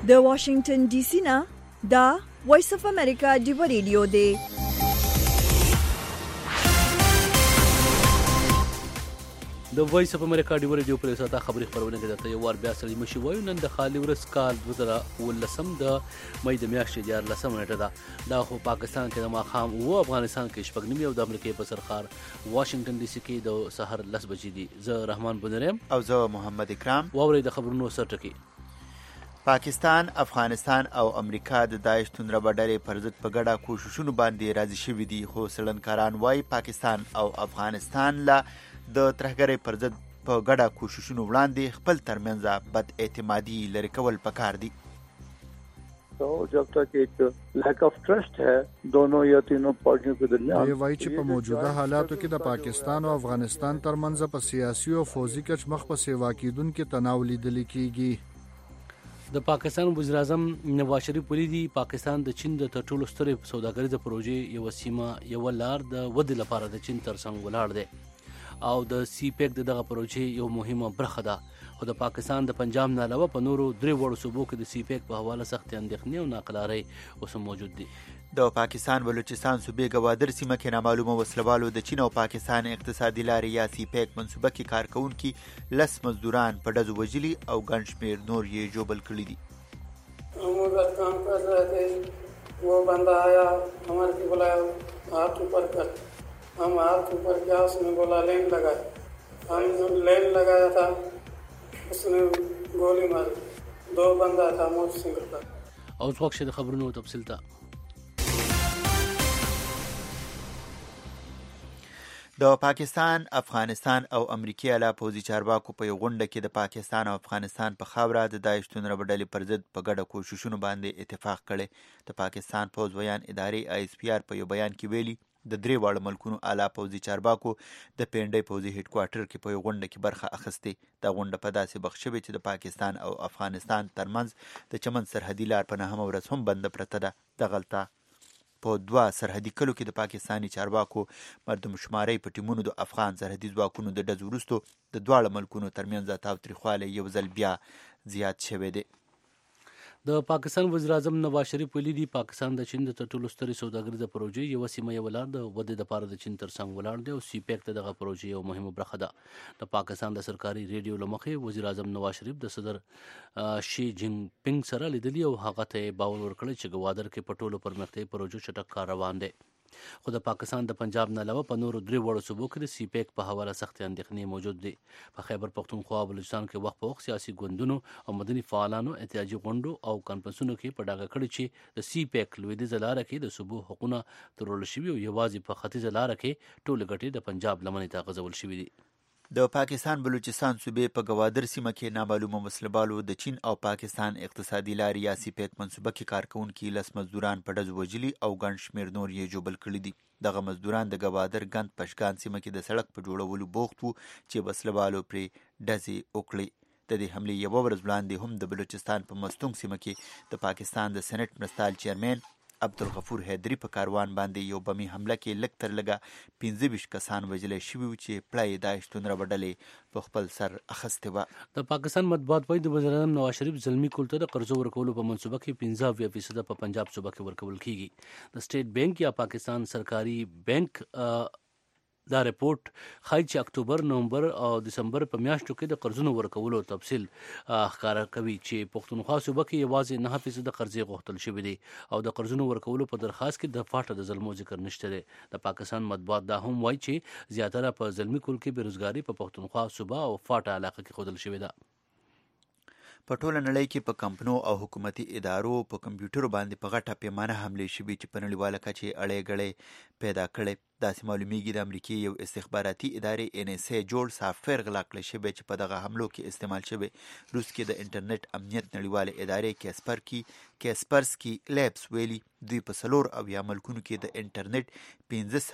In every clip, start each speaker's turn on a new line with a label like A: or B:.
A: د واشنگټن ډي سي نه دا وایس اف امریکا ډیو ریډیو دی.
B: د وایس اف امریکا ډیو ریډیو پر اساس خبري خبرونه کې درته یو وار بیا سړی مشي وایو. نن د خالي ورځ کال 2019 د مې د میاشتې 14 نیټه ده. دا خو پاکستان کې د ماښام او افغانستان کې شپږ نیمه او د امریکا په سرخار واشنگټن ډي سي کې د سحر 10 بجې دي. زه رحمان بنرم
C: او زه محمد اکرام.
B: واوري د خبرونو سرټکی.
C: پاکستان، افغانستان او امریکا د داعش توندره ډلې پر ضد په ګډه کوښښونو باندې راضي شوي دي، خو څېړنکاران وایي پاکستان او افغانستان لا د ترهګرۍ پر ضد په ګډه کوښښونو وړاندې خپل ترمنځ بد اعتمادي لرې کول پکار دي.
D: तो जब तक एक लैक ऑफ ट्रस्ट है दोनों या तीनों पार्टियों के दरमियान
E: ये वाई چې په موجوده حالاتو کې د پاکستان او افغانستان ترمنځ په سیاسي او فوزي کچ مخ په سیوا کېدونکو تناول لیدل کېږي.
B: د پاکستان وزیر اعظم نواز شریف ولیدي پاکستان د چین د ټولو سترې سوداګریزه پروژې یو سیمه یو لار د ودې لپاره د چین ترڅنګ ولاړ دی او د سی پیک دغه پروژې یو مهمه برخه ده. خو د پاکستان د پنجاب نه علاوه په نورو درې وړو صوبو کې د سی پیک په حواله سخت اندېښنې او ناقلارۍ اوس موجود دي.
C: د پاکستان بلوچستان صوبې ګوادر سیمه کې نامعلومه وسلوالو د چین او پاکستان اقتصادي لارې یا سی پیک منصوبه کې کارکونکي 10 مزدوران په ډزو وژلي او ګڼ شمېر نور یې ژوبل کړي دي.
F: हम उधर काम कर रहे थे, वो बंदा आया हमारे को बुलाया हाथ ऊपर कर, हम हाथ ऊपर किया, उसने बोला लेन लगा, हम लेन लगाया था, उसने गोली मारी, 2 बंदा था मोटरसाइकिल पर.
B: او څوک چې د خبرونو تفصیل ته
C: د پاکستان، افغانستان او امریکای اعلی پوځي چارواکو په یو غونډه کې د پاکستان او افغانستان په خاوره د داعش توندره ډلې پر ضد په ګډه کوښښونو باندې اتفاق کړی. د پاکستان پوځ ویان ادارې ISPR په یو بیان کې ویلي د درې واړو ملکونو اعلی پوځي چارواکو د پینډۍ پوځي هډ کوارټر کې په یو غونډه کې برخه اخیستې. دا غونډه په داسې وخت شوې چې د پاکستان او افغانستان ترمنځ د چمن سرحدي لار په 9مه ورځ هم بنده پرته ده. دغلته په 2 سرحدي کلو کې د پاکستاني چارواکو مردم شمارۍ په ټیمونو د افغان سرحدي ځواکونو د ډزو وروستو د دواړو ملکونو ترمنځ تاوتریخوالی یو ځل بیا زیات شوی دی.
B: د پاکستان وزیر اعظم نواز شریف ولیدي پاکستان د چین د ټولو سترې سوداګریزه پروژې یو سیمه یو لار د ودې لپاره د چین ترڅنګ ولاړ دی او سی پیک دغه پروژې یو مهمه برخه ده. د پاکستان د سرکاري ریډیو لمخې وزیر اعظم نواز شریف د صدر شي جین پینګ سره لیدلی او هغه ته باور ورکړی چې ګوادر کې په ټولو پرمختیایي پروژو چټک کار روان دی. خو د پاکستان د پنجاب نه علاوه په نورو درې وړو صوبو کې د سی پیک په حواله سخت اندېښنې موجود دي. په خیبر پختونخوا او بلوچستان کې وخت په وخت سیاسي ګوندونو او مدني فعالانو احتجاجي غونډو او کانفرنسونو کې په ډاګه کړي چې د سی پیک لویدیځه لاره کې د صوبو حقونه ترول شوي او یوازې په ختیځه لاره کې ټولې ګټې د پنجاب لمنې ته غځول شوي دي.
C: د پاکستان بلوچستان صوبې په ګوادر سیمه کې نامعلومه وسلوالو د چین او پاکستان اقتصادي لارې یا سی پیک منصوبه کې کارکونکي 10 مزدوران په ډزو وژلي او ګڼ شمېر نور یې ژوبل کړي دي. دغه مزدوران د ګوادر ګند پشګان سیمه کې د سړک په جوړولو بوخت وو چې وسلوالو پرې ډزې وکړې. د دې حملې یوه ورځ وړاندې هم د بلوچستان په مستونګ سیمه کې د پاکستان د سېنټ مرستال چیرمن عبدالغفور حیدري په کاروان باندې یو بمي حمله کې لږ تر لږه 25 کسان وژلي شوي وو چې پړه یې داعش توندره ډلې په خپل سر اخیستې وه.
B: د پاکستان مطبوعات وايي د وزیر اعظم نواز شریف زلمی کول ته د قرضو ورکولو په منصوبه کې 15% په پنجاب صوبه کې ورکول کیږي. د سټیټ بینک یا پاکستان سرکاري بینک دا رپورت ښایي چې اکتوبر، نومبر او دسمبر په میاشتو کې د قرضونو ورکولو تفصیل ښکاره کوي چې پښتونخوا صوبه کې یوازې 9% قرضې غوښتل شوي دي او د قرضونو ورکولو په درخواست کې د فاټه د ظلمو ذکر نشته دی. د پاکستان مطبوعات دا هم وایي چې زیاتره په زلمی کول کې بېروزګاري په پښتونخوا صوبه او فاټه علاقه کې ښودل شوې ده.
C: په ټوله نړۍ کې په کمپنو او حکومتي ادارو په کمپیوټرو باندې په غټه پیمانه حملې شوي چې په نړیواله کچه اړې ګړې پیدا کړې. داسې معلومیږي د امریکې یو استخباراتي ادارې NSA جوړ سافټویر غلا کړی شوی چې په دغه حملو کې استعمال شوی. روس کې د انټرنیټ امنیت نړیواله ادارې کیسپرسکي لیبس ویلي دوی په 4 ملکونو کې د انټرنیټ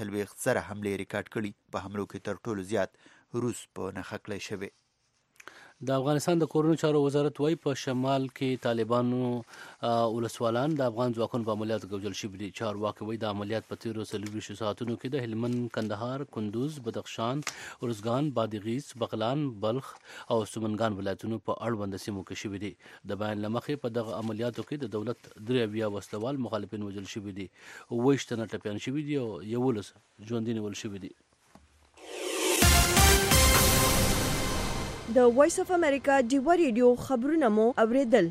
C: 15,000 حملې ریکارډ کړي. په حملو کې تر ټولو زیات روس په نښه کړی شوی.
B: د افغانستان د کورونو چارو وزارت وايي په شمال کې طالبانو ولسوالان د افغان ځواکونو په عملیاتو کې وژل شوي دي. چارواکي وايي د عملیات په تیرو 24 ساعتونو کې د هلمند، کندهار، کندوز، بدخشان، ارزګان، بادغیس، بغلان، بلخ او سمنګان ولایتونو په اړوند سیمو کې شوي دي. د بیان له مخې په دغه عملیاتو کې د دولت 83 وسلوال مخالفین وژل شوي دي، 28 تنه ټپیان شوي دي او 11 ژوندي نیول شوي دي.
A: د وایس اف امریکا ډیوا ریډیو خبرونه مو اوریدل.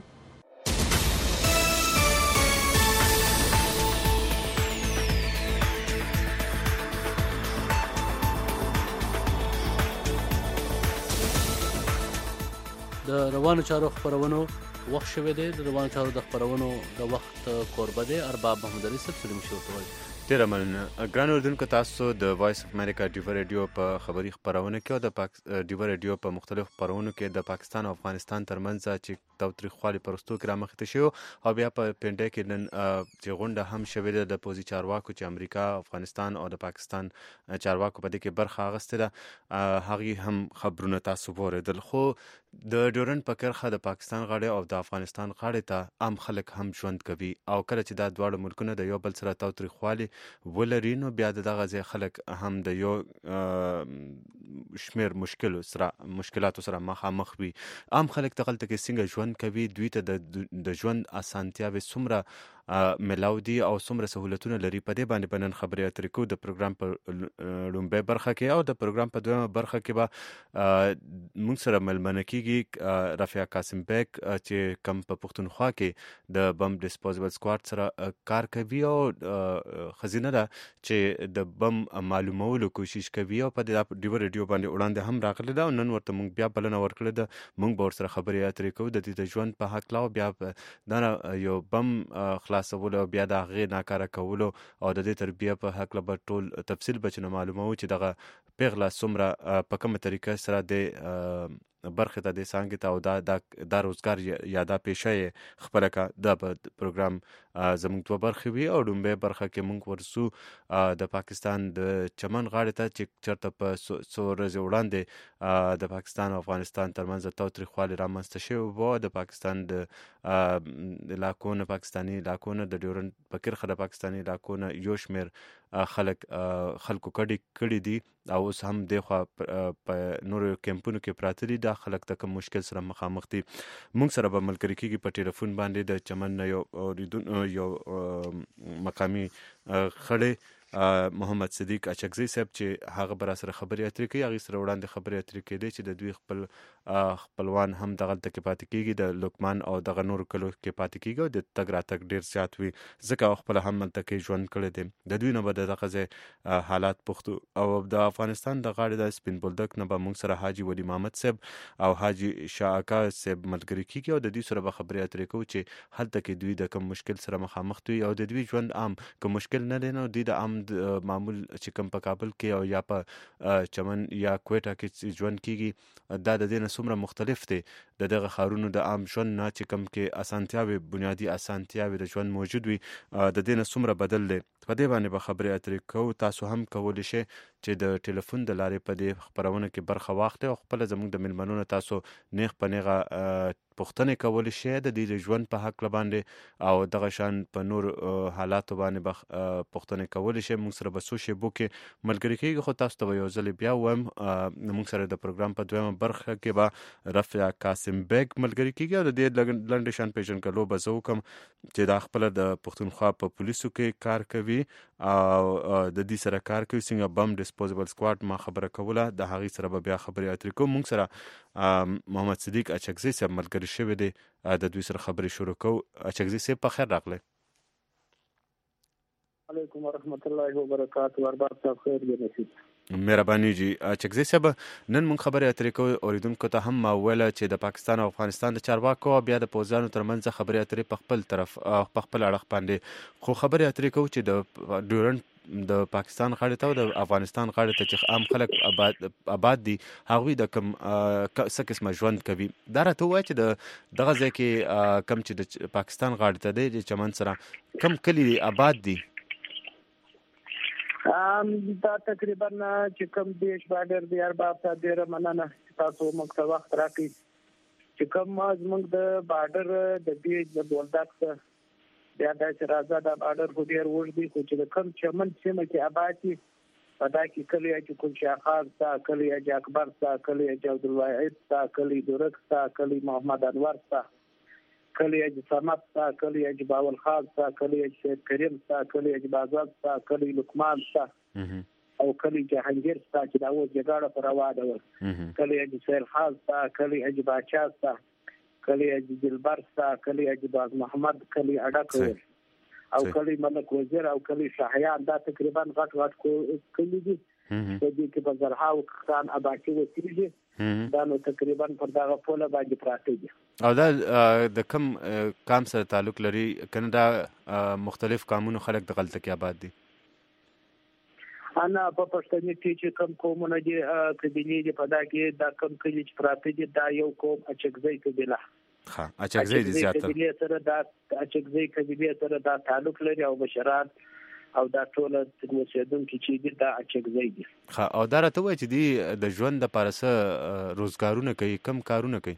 B: د روانو چارو خبرونو وخت شوی دی. د روانو چارو د خبرونو د وخت کوربه دی ارباب محمد علي صاحب. سلیم شورتوي
G: ډیره مننه. ګران اردوونکو، تاسو د وایس اف امریکا ډیوا ریډیو په خبري خبرونه کې او د ډیوا ریډیو په مختلفو خبرونو کې د پاکستان او افغانستان ترمنځ چې تاوتریخوالي پرستو کې رامخته شوی او بیا په پنډه کې نن چې غونډه هم شوې ده د پوزي چارواکو چې امریکا، افغانستان او د پاکستان چارواکو په دې کې برخه اخیسته ده، هغه هم خبرونه تاسو وریدل. خو د ډیورنډ په کرښه د پاکستان غاړې او د افغانستان غاړې ته عام خلک هم ژوند کوي او کله چې دا دواړه ملکونه د یو بل سره تاوتریخوالي ولري نو بیا د دغه ځای خلک هم د یو شمیر مشکلاتو سره مخامخ وي. عام خلک دغلته کې څنګه ژوند کوي، دوی ته د ژوند اسانتیاوې څومره ملاو دي او څومره سهولتونه لري، په دې باندې نن خبرې اترې کوو د پروګرام په لومبۍ برخه کې. او د پروګرام په دویمه برخه کې به موږ سره ملمنه کیږي رفیع قاسم بیگ چې کم په پښتونخوا کې د بم ډسپوزبل سکواډ سره کار کوي او خزینه ده چې د بم معلومولو کوشش کوي او په دې ډیوا ریډیو باندې وړاندې هم راغلی ده او نن ورته موږ بیا بلنه ورکړې ده. موږ به ورسره خبرې اترې کوو د دې د ژوند په هکله او بیا دا یو بم خلاصولو او بیا د هغې ناکاره کولو او د دې تربیه په هکله به ټول تفصیل به چې نه معلوموو چې دغه پیغله څومره په کومه طریقه سره د برخه ته د څانګې ته او دا روزګار یا دا پیشه یې خپله که دا به پروګرام زموږ دوه برخې وي. او لومبۍ برخه کې موږ ورسو د پاکستان د چمن غاړې ته چې چېرته په څو ورځې وړاندې د پاکستان او افغانستان ترمنځ تاوتریخوالی رامنځته شوی و. د پاکستان د علاقو نه پاکستاني علاقو نه د ډیورنډ په کرښه د پاکستاني علاقو نه یو شمېر خلکو کړي دي او اوس هم دخوا په نورو کیمپونو کې پراته دي. دا خلک ته کوم مشکل سره مخامخ دي. موږ سره به ملګري کېږي په ټلیفون باندې د چمن نه یو مقامي خړی محمد صدیق اچکزی صاحب چې هغه به راسره خبرې اترې کوي. هغې سره وړاندې خبرې اترې کېدی چې د دوی خپلوان هم دغلته کې پاتې کېږي، د لقمان او دغه نورو کلو کې پاتې کېږي او د تګ راتګ ډېر زیات وي ځکه خپله هم هلته کې ژوند کړی دی. د دوی نه به د دغه ځای حالات پوښتو. او د افغانستان د غاړې د سپین بولدک نه به موږ سره حاجي ولی محمد صاحب او حاجي شاه اکا صاحب ملګري کېږي او د دوی سره به خبرې اترې کوو چې هلته کې دوی د کوم مشکل سره مخامخ دوی او د دوی ژوند عام کوم مشکل نه دی نو دوی د عام معمول چې کوم په کابل کې او یا په چمن یا کویټه کې ژوند کېږي دا د دې نه څومره مختلف دی د دغه ښارونو د عام ژوند نه چې کوم کې اسانتیاوې بنیادي اسانتیاوې د ژوند موجود وي د دې نه څومره بدل دی. په دې باندې به خبرې اترې کوو. تاسو هم کولی شئ چې د ټلیفون د لارې په دې خپرونه کې برخه واخلئ او خپله زموږ د مېلمنو نه تاسو نیغ په نیغه پوښتنې کولی شئ د دوی د ژوند په هکله باندې او دغه شان په نور حالاتو باندې به پوښتنې کولی شئ. موږ سره به څو شیبو کې ملګري کېږي. خو تاسو ته به یو ځل بیا ووایم موږ سره د پروګرام په دویمه برخه کې به رفیع قاسم بیگ ملګري کېږي او د دې لنډې شان پېژندګلو به زه وکړم چې دا خپله د پښتونخوا په پولیسو کې کار کوي او د دې سره کار کوي څنګه بم ډسپوزبل سکواډ ما خبره کوله د هغې سره به بیا خبرې اترې کوو. موږ سره محمد صدیق اچکزی صاحب ملګري شوی دی د دوی سره خبرې شروع کوو. اچکزی صاحب په خیر راغلی.
D: علیکم ورحمت الله وبرکاته. ارباب صاحب خیر دې نصیب.
G: مهرباني جی. اچکزی صاحب نن موږ خبرې اترې کوو. اوریدونکو ته هم ما وویله چې د پاکستان او افغانستان د چارواکو او بیا د پوځیانو ترمنځ خبرې اترې په خپل طرف په خپل اړخ باندې خو خبرې اترې کوو چې د ډیورنډ د پاکستان غاړې ته او د افغانستان غاړې ته چې عام خلک آباد دي هغوی د کوم څه قسمه ژوند کوي. دا راته ووایه چې د دغه ځای کې کم چې د پاکستان غاړې ته دی د چمن سره کم کلي آباد دي؟
D: دا تقریبا چې کوم دیش بارډر دی ارباب ته ډېره مننه چې تاسو موږ ته وخت راکړئ چې کوم زموږ د بارډر د دې د بولدک بیا د راځه د بارډر خو ډیر وړي خو چې کوم چمن سیمه کې آباد دي پدا کې کلی چې کوم شاخار تا کلی چې اکبر تا کلی چې عبدالواحد تا کلی درک تا کلی محمد انور تا کلی چې سمت تا کلی چې باول خان تا کلی چې کریم تا کلی چې بازار تا کلی لقمان تا او کلی جهانگیر تا چې دا و جګړه پر واده و کلی چې سیر خان تا کلی چې باچا تا کلی چې دلبر تا کلی چې باز محمد کلی اډک او کلی ملک وزیر او کلی شاهیان دا تقریبا غټ کلی دي د دې کې په زرهاو کسان آبادي وسیږي دا نو تقریبا پر دغه پوله باندې پراته دي
G: او دا د کم کام سره تعلق لري کنه دا مختلف قانونو خلک د غلطه کې آباد دي
D: انا په پښتني کې چې کم قومونه دي قبيله دي په دا کې دا کم کلی چې پراته دي دا یو قوم اچکزي قبيله
G: ها اچکزي دي زیاته
D: قبيله سره دا اچکزي قبيله سره دا تعلق لري او بشرات او دا ټول اوسیدونکو چې دي دا اچکزي دي
G: ها او دا راته وایي چې دی د ژوند د پارسه روزګارونه کوي کم کارونه کوي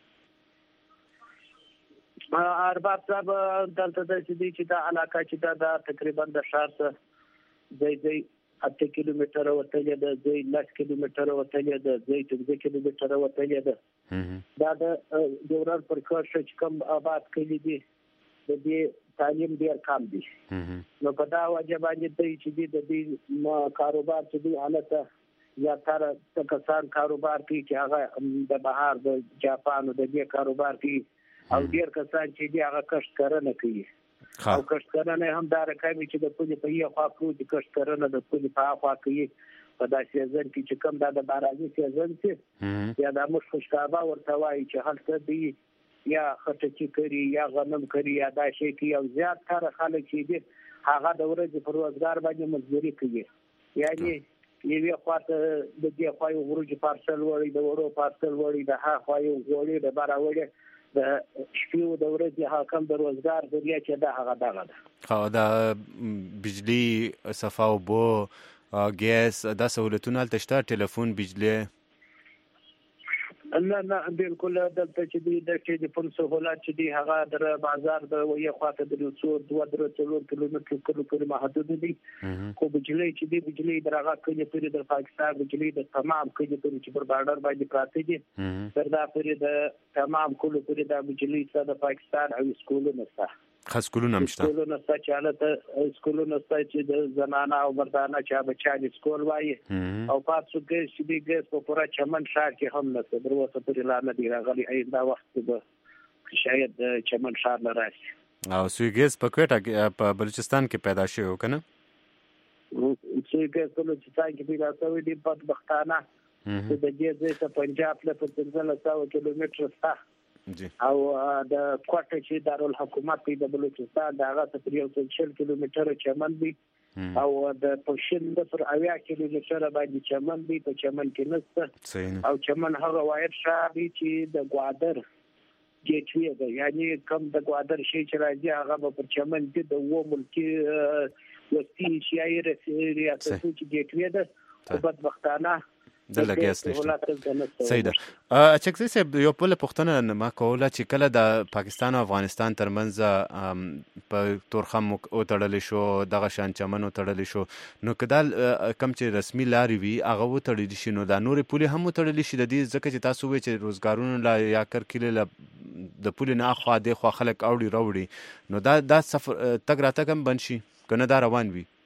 D: ارباب صاحب دلته د چې دا علاقه چې دا تقریبا د شار څخه ځای 8 کیلومتره وتلې ده ځای 10 کیلومتره وتلې ده ځای 2 کیلومتره وتلې ده دا د دوران پر کار چې کوم آباد کړي دي د دې تعلیم ډیر کم دي نو په دا وجه باندې چې د دې کاروبار چې دی حالت یا تر کسان کاروبار کوي چې هغه د بهر د جاپان د دې کاروبار کوي او ډیر کسان چې دی هغه کښت کرنه کوي او کښت کرنه هم دا رقمي چې د پولی په یو خوا پروت کښت کرنه د پولی په خوا کوي په داسې ځل کې چې کوم د باراني سیزن کې یا د مشخصابه ورته وایي چې هلته دی یا خټکی کوي یا غنم کوي یا دا شی کوي او زیات تر خلک چې دي هغه د ورځې پر روزګار باندې مزدوري کوي یعنی یوه خواته د دې خوا یو ورځ پارسل وړي د ورو پارسل وړي د ها خوا یو وړي د بارا وړي د شپې د ورځې حاکم د روزګار ذریعہ چې دا هغه دغه ده
G: خو دا بجلی صفا او بو ګیس دا سہولتونه تشته ټلیفون بجلی
D: نه بالکل دلته چې دی د ټلیفون سہولت چې دی هغه در بازار د وې خواته د 2-3 کیلومتر پورې محدود دي خو بجلی چې دی بجلی درغه کلی پورې د پاکستان بجلی د تمام کلی پورې چې پر بارډر باندې پراته دي تر دا پورې د تمام کلی پورې د بجلی څخه د پاکستان او سکولونو څخه
G: خاص سکولونه مشته
D: سکولونه څخه چاله سکولونه څخه چې د زنانه او مردانه چا بچا سکول وایي او پاتې چې دی ګس په پورا چمن شهر کې هم نه در وسه پرې لا نه دی راغلی دا وخت به شاید چمن شهر نه راشي
G: او سویګس په کوټه په بلوچستان کې پیدا شوی کنه
D: سویګس په بلوچستان کې پیدا شوی دی په بختانه د دې ځای ته پنجاب له 1500 کیلومتر څخه او د کوټه چې دارالحکومت د بلوچستان د هغه تقریبا 40 کیلومتر چمن دی او د پښین د پر 80 کیلومتر باندې چمن دی په چمن کې نسته او چمن هغه واحد شهر دی چې د ګوادر ګیټوی ده یعنی کم د ګوادر شي چې راځي هغه په چمن کې د وو ملکی وستي شاعر ریاست چې ګیټوی ده په بدبختانه
G: د لګیس نشته صحیح ده اچکزي صاحب یو په پښتنه ما کوله چې کله د پاکستان او افغانستان ترمنځ په تورخم او تړل شو دغه شان چمن او تړل شو نو کدال کم چې رسمي لاري وي هغه و تړل شي نو دا نور پولی هم تړل شي د دې ځکه چې تاسو وی چې روزګارونه لا یا کر کله د پولی نه خو د خو خلک اوړي راوړي نو دا سفر تګ راته کم بنشي کنه دا روان وي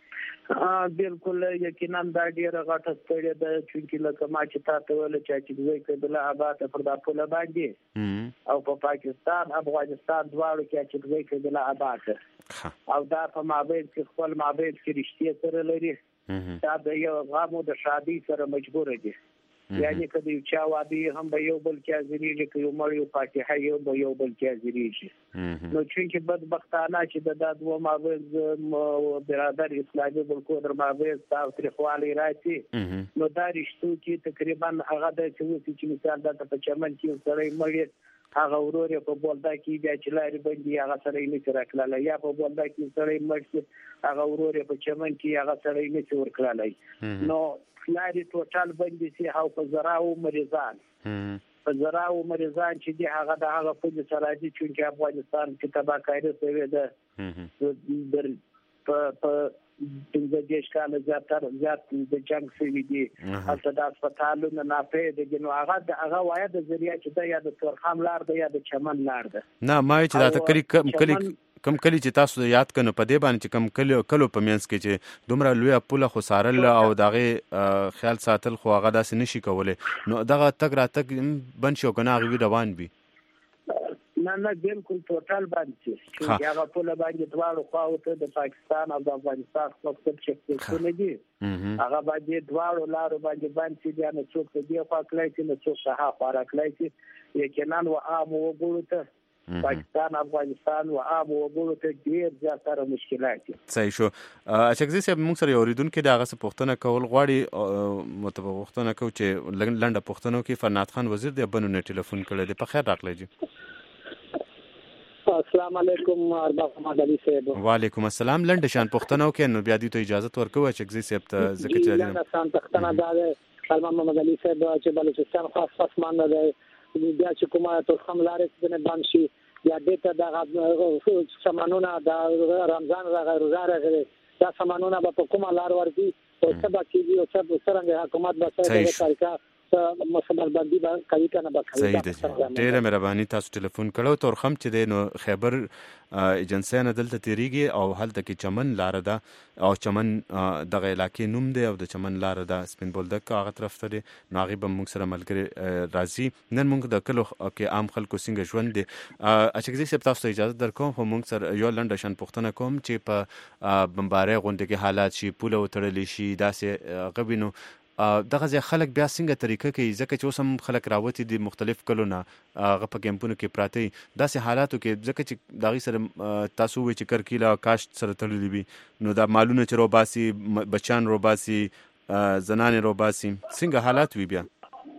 D: بالکل یقینا دا ډیره غټه ستړي ده چې لکه ما چې تاسو ول چې دوی کله آباد پر دا پوله باندې او په پاکستان افغانستان دواړو کې چې دوی کله آباد او دا په مابین کې خپل مابین کې رښتیا سره لري دا د یو غامو د شادي سره مجبور دي یعنی کله چې وادي هم به یو بل کې ازریږي کې یو مړ یو فاتحه یو به یو بل کې ازریږي نو چې بدبختانه چې د دادو مابین برادر اسلامي بلکو در مابین تاسو تر خواله راځي نو دا رښتو کې تقریبا هغه د چې مثال د په چمن کې سره مړ هغه ورور په بولدا کې بیا چې لاري باندې هغه سره یې نه راکړل یا په بولدا کې سره مړ هغه ورور په چمن کې هغه سره یې نه ورکړل نو لاري ټوټال باندې سي هاو په زراو مریضان په زراو مریضان چې دی هغه د هغه پولیس سره دي چې افغانستان کې تباکاری شوی ده په د دیش کال زیات د جنگ شوی دي هلته د هسپتالونو ناپیده دي نو هغه وایي د ذریعه چې ده یا د تورخم لار ده یا د چمن لار ده
G: نه ما چې دا ته کم کلی چې تاسو یاد کنو په دې باندې چې کم کلو په منځ کې چې دومره لوی پوله خو سارل او دغه خیال ساتل خو هغه داسې نشي کولای نو دغه تک راتګ بن شو کنه هغه روان وي
D: نه بالکل ټوټال باندې چې هغه پوله باندې دواړو خواوته د پاکستان او د افغانستان خپل شکل دي هغه باندې دواړو لارو باندې بیا نه څوک دی خو کله چې نه څوک ها خورا کله چې یقینا و عام وګورو ته پاکستان افغانستان و عام وګورو ته ډیر زیاتره مشکلات دي
G: صحیح شو اچګزي صاحب موږ سره اوریدونکو د هغه څه پوښتنه کول غواړي متوقع پوښتنه کو چې لنډه پوښتنه کوي فرناد خان وزیر د بنو نه ټلیفون کړی دی په خیر راغلی جی
H: السلام علیکم ارباب محمد علي صاحب
G: وعلیکم السلام لنډه شان پوښتنه وکړ نو بیا دې ته اجازه ورکوه اچګزي صاحب ته ځکه چې
H: لنډه شان پوښتنه ده ارباب محمد علي صاحب چې بلوچستان خاص پسمان نه دی بیا چې کومه تورخم لارې نه بند شي یا دته د سامانونه د رمضان روزه راغلي دا سامانونه په کومه لار ورځي او سبا کیږي او څنګه حکومت به سره طریقه مسبل باندې با کوي کنه با کوي
G: ډیره مهرباني تاسو ټلیفون کړو تورخم چې دی نو خیبر ایجنسی نه دلته تیریږي او هلته کې چمن لار ده او چمن دغه علاقې نوم دی او د چمن لار ده سپین بولدک هغه طرف ته دی نو هغه به موږ سره ملګری راځي نن موږ د کلو کې عام خلکو څنګه ژوند دي اچګزي صاحب تاسو ته اجازه درکوم خو موږ سره یو لنډه شان پوښتنه کوم چې په بمبارۍ غونډه کې حالات شي پوله وتړلی شي داسې غوینو دغه ځای خلک بیا څنګه طریقه کوي ځکه چې اوس هم خلک راوتي دي مختلف کلونه هغه په کیمپونو کې پراته دي داسې حالاتو کې ځکه چې د هغې سره تاسو ووایئ چې کرکیله کاشت سره تړلي وي نو دا مالونه چې روباسي بچیان روباسي زنانې روباسي څنګه حالات وي بیا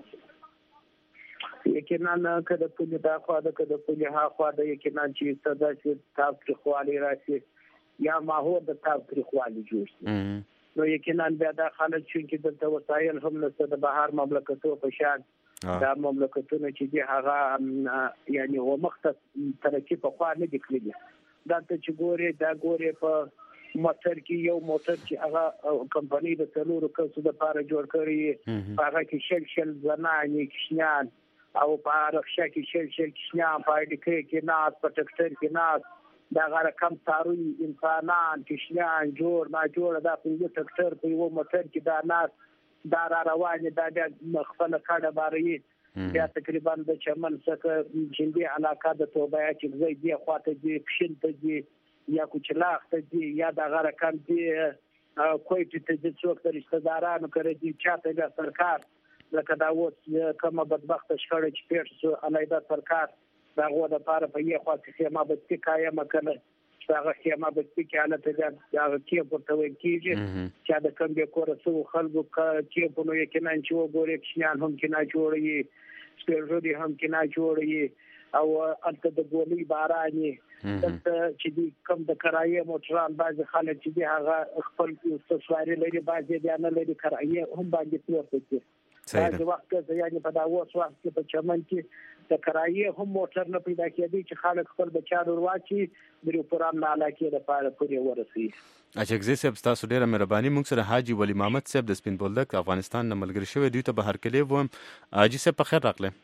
D: یقینا که د پولې دا خوا ده که د پولې ها خوا ده یقینا چې څه داسې تاوتریخوالی راشي یا ماحول د تاوتریخوالي جوړ شي نو یقینا بیا دا خلک چې دلته وسایل هم نشته د بهر مملکتو په شان دا مملکتونه چې دي هغه یعنی ومختص ترقی په خوا نه دي کړی دا ته چې ګوري په موټر کې یو موټر چې هغه کمپنۍ د څلورو کسو د پاره جوړ کړی هغه کې شل زنانې کشنان او په رخصه کې شل کشنان په دې کې ناس په ټکټر کې ناس دا غره کم تاروي انسانان کشنان جوړ ما جوړ دا په یو ټکټر په یو موټر کې دا ناس دا را روانه دا د مخفله کډه باري بیا تقریبا د چمن څخه جندي علاقه د توبه چې زی دی خواته دی پښین ته دی یا کوچلاخ ته دی یا دا غره کم دی کوی ته د څوک د رشتہ دارانو کړی دی چاته د سرکار لکه دا اوس کومه بدبخت شخړه چې پیښ شو علیده سرکار دا غو د پاره په یو خاصه خیمه بستی قائم کړه هغه خیمه بستی کې حالت دا کې پورته وکیږي چې دا کوم به کورسو خلکو کې په نو کې نه چې وګوري کښنان هم کې نه جوړي سپیرجودي هم کې نه جوړي او انت د ګولې باراني دلته چې دی کوم د کرایې موټران باز خلک چې دی هغه خپل استثماري لري باز دی نه لري کرایې هم باندې پورته دي دا وخت چې یعنی په دا وخت کې په چمن کې د کرایې هم موټر نه پیدا کېدی چې خلک خپل بچیانو ورواچي د پروګرام نه علاقې لپاره پورې ورسي
G: اچګزي صاحب تاسو ډیره مهرباني موږ سره حاجی ولی محمد صاحب د سپین بولدک افغانستان نه ملګری شوی دوی ته بهر کلی وم حاجی صاحب په خیر راغله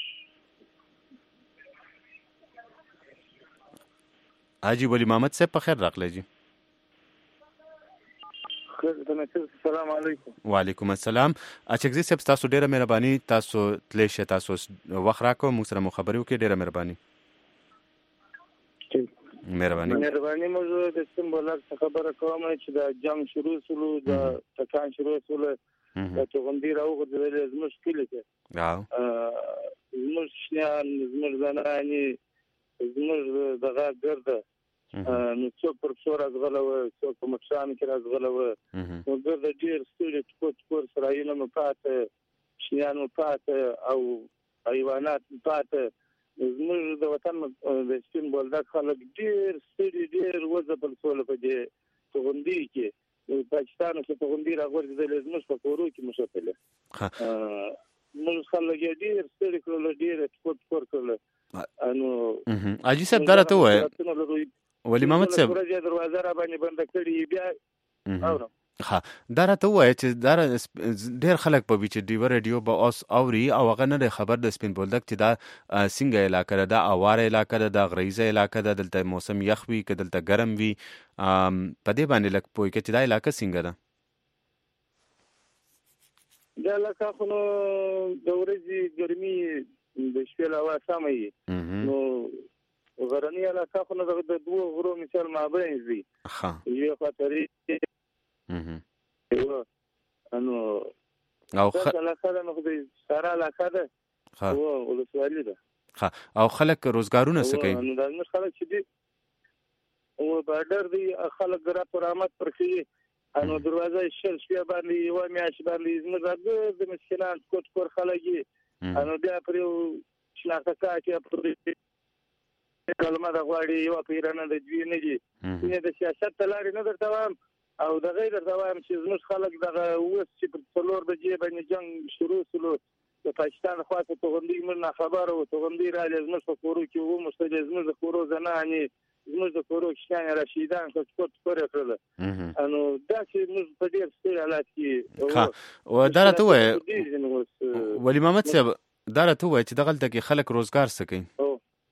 G: حاجی ولی محمد صاحب په خیر راغله جی
I: السلام علیکم
G: وعلیکم السلام اچګزي صاحب تاسو ډیره مهرباني تاسو تلیشه تاسو وخت راکو موږ سره خبرې وکړئ ډیره مهرباني
I: موږ د سمبولک خبره کوم چې د جنگ شروع شول د تکان شروع شول د توغندي راوغځول زموږ کلی کې زموږ شنیان زموږ زنانې زموږ دغه ګرده نو څوک پر څور ازغله و څوک په مکشان کې ازغله و نو ګرده ډیر ستوري ټکور سرایونه مو پاته شنیان مو پاته او حیوانات مو پاته زموږ د وطن د سپین بولدک خلک ډیر ستوري ډیر وځه په څول په دې توغندي کې پاکستان کې توغندي راغورځېدل زموږ په کورو کې مشکله موږ خلک ډیر ستړي کړل، ډیر سپورت کړل.
G: نو اجي صاحب دا راته وایي ولی محمد صاحب
I: ورځ دروازه را باندې بند کړی بیا اورم.
G: ها دا راته وایي چې دا ډېر خلک په چې ډیوه ریډیو به اوس اوري او هغه نه خبر د سپین بولدک چې دا څنګه علاقه ده، دا اواره علاقه ده، دا غریزه علاقه ده، دلته موسم یخ وي که دلته ګرم وي، په دې باندې لږ پوه کړه چې دا علاقه څنګه ده.
I: دا علاقه خو نو د ورځې ګرمي د شپې له هوا سمه وي، نو غرنی علاقه خو نو د دوه غرو مثال مابین وي. یو خاطري نو
G: او
I: علاقه ده، نو د ساره علاقه ده او ولسوالي ده.
G: او خلک روزګارونه څه کوي؟
I: نو د خلک چې دي او بارډر دی خلک ګرا پرامت پرخي، انو دروازه شل شپه باندې یو میاش باندې زموږ د مسکینان کوټ کور خلګي، انو بیا پر شلاقه کې پر کلمه د غواړي یو پیرانه د دوی نه دي، نه د سیاست تلاري نه درته وایم او د غیر درته وایم چې زموږ خلک دغه اوس چې پر څلور بجې باندې جنگ شروع شلو د پاکستان خواته توغندي موږ نه خبر او توغندي را لازم په کورو کې وو مستجز موږ د کورو زنانه زموږ د کورو کې راشدان څه سپورت کړی کړل، انو دا چې موږ په ډیر ستړي حالات کې
G: او دا راته وایي ولی محمد صاحب دا راته وایي چې دغلته کې خلک روزګار څه کوي؟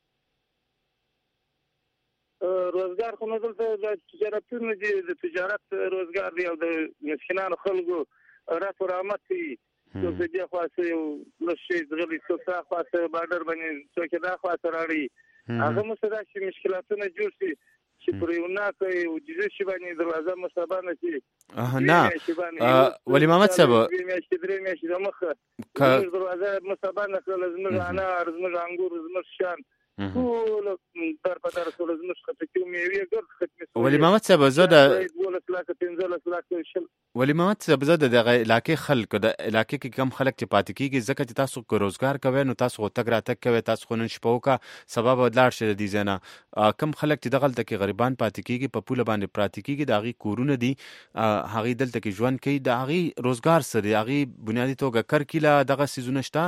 I: روزګار خو نه دلته د تجارتونو دي، د تجارت روزګار دی او د مسکینانو خلکو رات رحمت دی. څوک دې خاصه یو لشي زغلی څوک خاصه بارډر باندې څوک دا خاصه راړي، هغه مسله چې مشکلاتونه جوړ شي چې پر یو نه کوي او د شي باندې دروازه مصابانه شي.
G: نه ولی محمد صاحب
I: درې میاشتې د مخه دروازه مصابانه کړل، زموږ انار، زموږ انګور، زموږ شان ټول در په در ټول زموږ خطه کې میوې ګرځي ختمه.
G: ولی محمد صاحب زه د
I: 15 لک شل
G: ولی محمد صاحب زه د علاقې خلک د علاقې کې کم خلک چې پاتې کیږي، ځکه چې تاسو کو روزګار کوي نو تاسو تګ راتګ کوي، تاسو خو نن شپه وکا سبب ودلار شه دي زنه کم خلک چې دغلته کې غریبان پاتې کیږي په پوله باندې پراتی کیږي، داغي کورونه دي هغه دلته کې ژوند کوي، داغي روزګار سره هغه بنیادی توګه کرکیلا دغه سيزونه شته.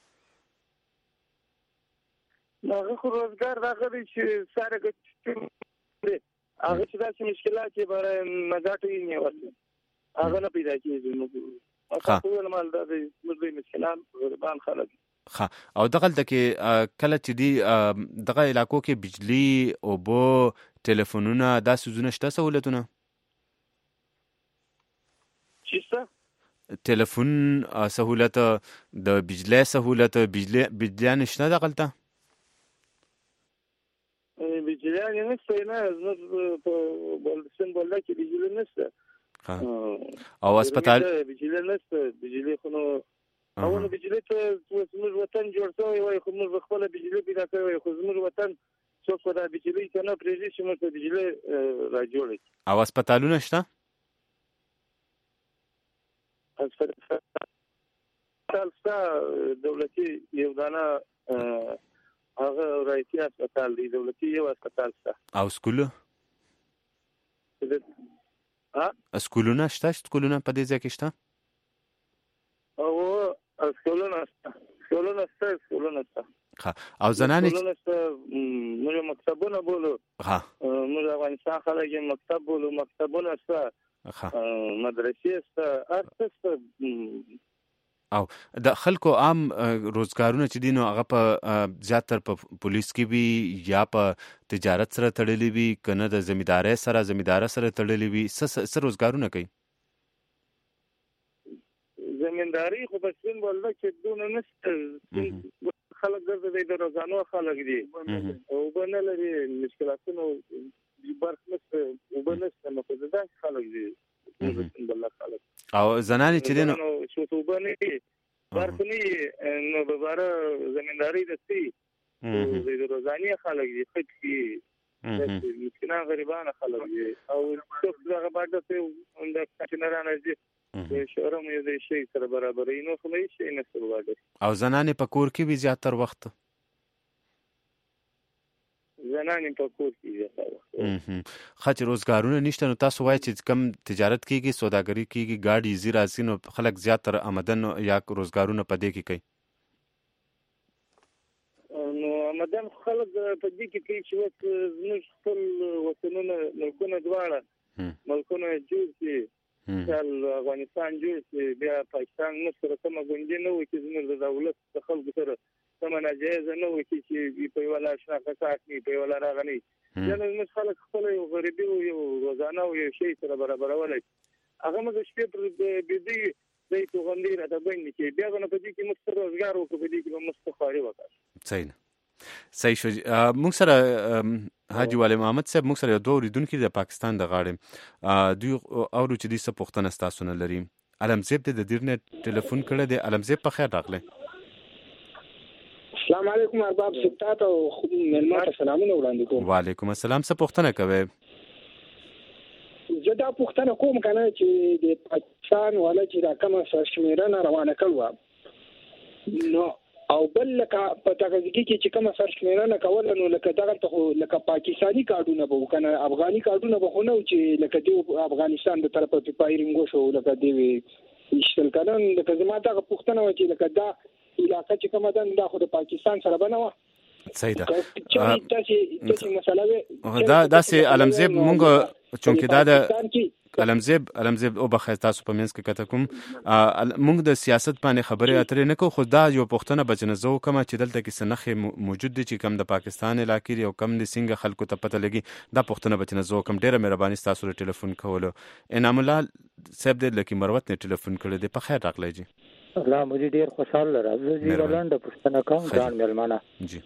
I: هغه خو روزګار دغه چې ساره هغه چې داسې مشکلات چې برای مزاټي نه وته هغه نه پیدا کیږي، نو هغه مال د مزلي مشکلات غریبان خلک.
G: او دغلته کې کله چې دی دغه علاقو کې بجلی او بو ټلیفونونه دا سيزونه شته سہولتونه؟
I: چیسته
G: ټلیفون سہولت د بجلی سہولت بجلی نشته دغلته؟
I: بجلی نشته، نه زموږ په بلدستان بلده کې بجلی نشته
G: او هسپتال
I: بجلی نشته. بجلی خو نو او نو بجلی ته زموږ وطن جوړ شوی وای خو موږ خپل بجلی پیدا کوي، خو زموږ وطن څوک دا بجلی کنه پرېږي چې موږ بجلی را جوړي.
G: او هسپتالونه شته؟
I: هسپتال شته دولتي یو دانه هغه رایتي هسپتال دی، دولتي یو هسپتال شته.
G: او سکول؟ سکولونه شته؟ سکولونه په دې ځای کې شته؟
I: او سکولونه شته.
G: او زنانې
I: سکولونه شته، موږ مکتبونه بولو، موږ افغانستان خلک مکتب بولو، مکتبونه شته، مدرسې شته، هر څه.
G: او د خلکو عام روزګارونه چې دي نو هغه په زیاتره په پولیس کې وي یا په تجارت سره تړلي وي کنه د زمیندارۍ سره تړلي وي، څه روزګارونه کوي؟
I: زمینداری خو په سپین بولدک کې دونه نشته، خلک ګرځي د روزانو خلک دي او بنه لري مشکلاتونه برخ نشته او بنسته نو په ځای خلک دي سپین بولدک خلک.
G: او زنانې چې دي نو
I: شوتوبه نه برخ نه نو به بار زمینداری دستی د روزاني خلک دي خکې د مسکینان غریبان خلک دي او څوک دغه باندې ته د کچنرانه دي شورم یو د شي سره برابرې نو خو نه شي نه سره.
G: او زنانې په کور کې وي زیاتره وخت؟
I: زنانې په کور کې
G: خاطر روزګارونه نشته نو تاسو وایي چې کم تجارت کیږي سوداګري کیږي ګاډي زی راځي نو خلک زیاتره آمدن یا روزګارونه په دې کې کوي
I: نو آمدن خلک په دې کې کوي چې زموږ خپل وطنونه ملکونه دواړه ملکونه جوړ شي مثال افغانستان جوړ شي بیا پاکستان موږ سره کومه ګوندې نه وي چې زموږ د دولت د خلکو سره کومه ناجایزه نه وي چې په یوه لار شناخته ساتي په یوه لار هغه نه وي یعنې موږ خلک خپله یو غریبي او یو روزانه او یو شی سره برابرولی هغه موږ د شپې پر بېدۍ دی توغندۍ راته بندې کړي بیا به نه په دې کې موږ څه روزګار وکړو په دې کې به موږ څه خواري وکړو
G: صحیح شو موږ سره حاجي والي محمد صاحب موږ سره یو دوه اوریدونکي د پاکستان د غاړې دوی اورو چې دوی څه پوښتنه ستاسو نه لري علمزیب د دیر نه ټلیفون کړی دی علمزیب په خیر راغلی
J: السلام علیکم ارباب ستات او مېلمه ته سلامونه وړاندې کوم
G: وعلیکم السلام څه پوښتنه کوئ
J: زه دا پوښتنه کوم کنه چې د پاکستان والا چې دا کومه سرشمیرنه روانه کړو نو او بل لکه په تاګزګي کې چې کومه سرشمیرنه کوله نو لکه دغه ته لکه پاکستانی کارډونه به کنه افغاني کارډونه به خو نه چې لکه د افغانستان د طرفه په پایرینګو شو لکه دی وشتل کنه لکه زما دا پوښتنه و چې لکه دا علاقه چې کومه ده دا خو د پاکستان سره بنوه
G: صحیح ده
J: چې مسله
G: دا سه علمزیب مونږ چونکې دا د علمزیب او بخیر تاسو په منځ کې کته کوم مونږ د سیاست باندې خبرې اترې نه کوو خو دا یو پوښتنه بچنه کوم چې دلته کې سنخې موجود دي چې کم د پاکستان علاقې او کم د څنګه خلکو ته پته لګي دا پوښتنه بچنه کوم ډیره مهرباني تاسو له ټلیفون کولو انعام الله صاحب دې لکه مروت نه ټلیفون کړی دی په خیر راغلی جی
K: الله مجھے ډیر خوشاله راځي چې ولنده پښتنه کوم ځان ملمانه
G: جی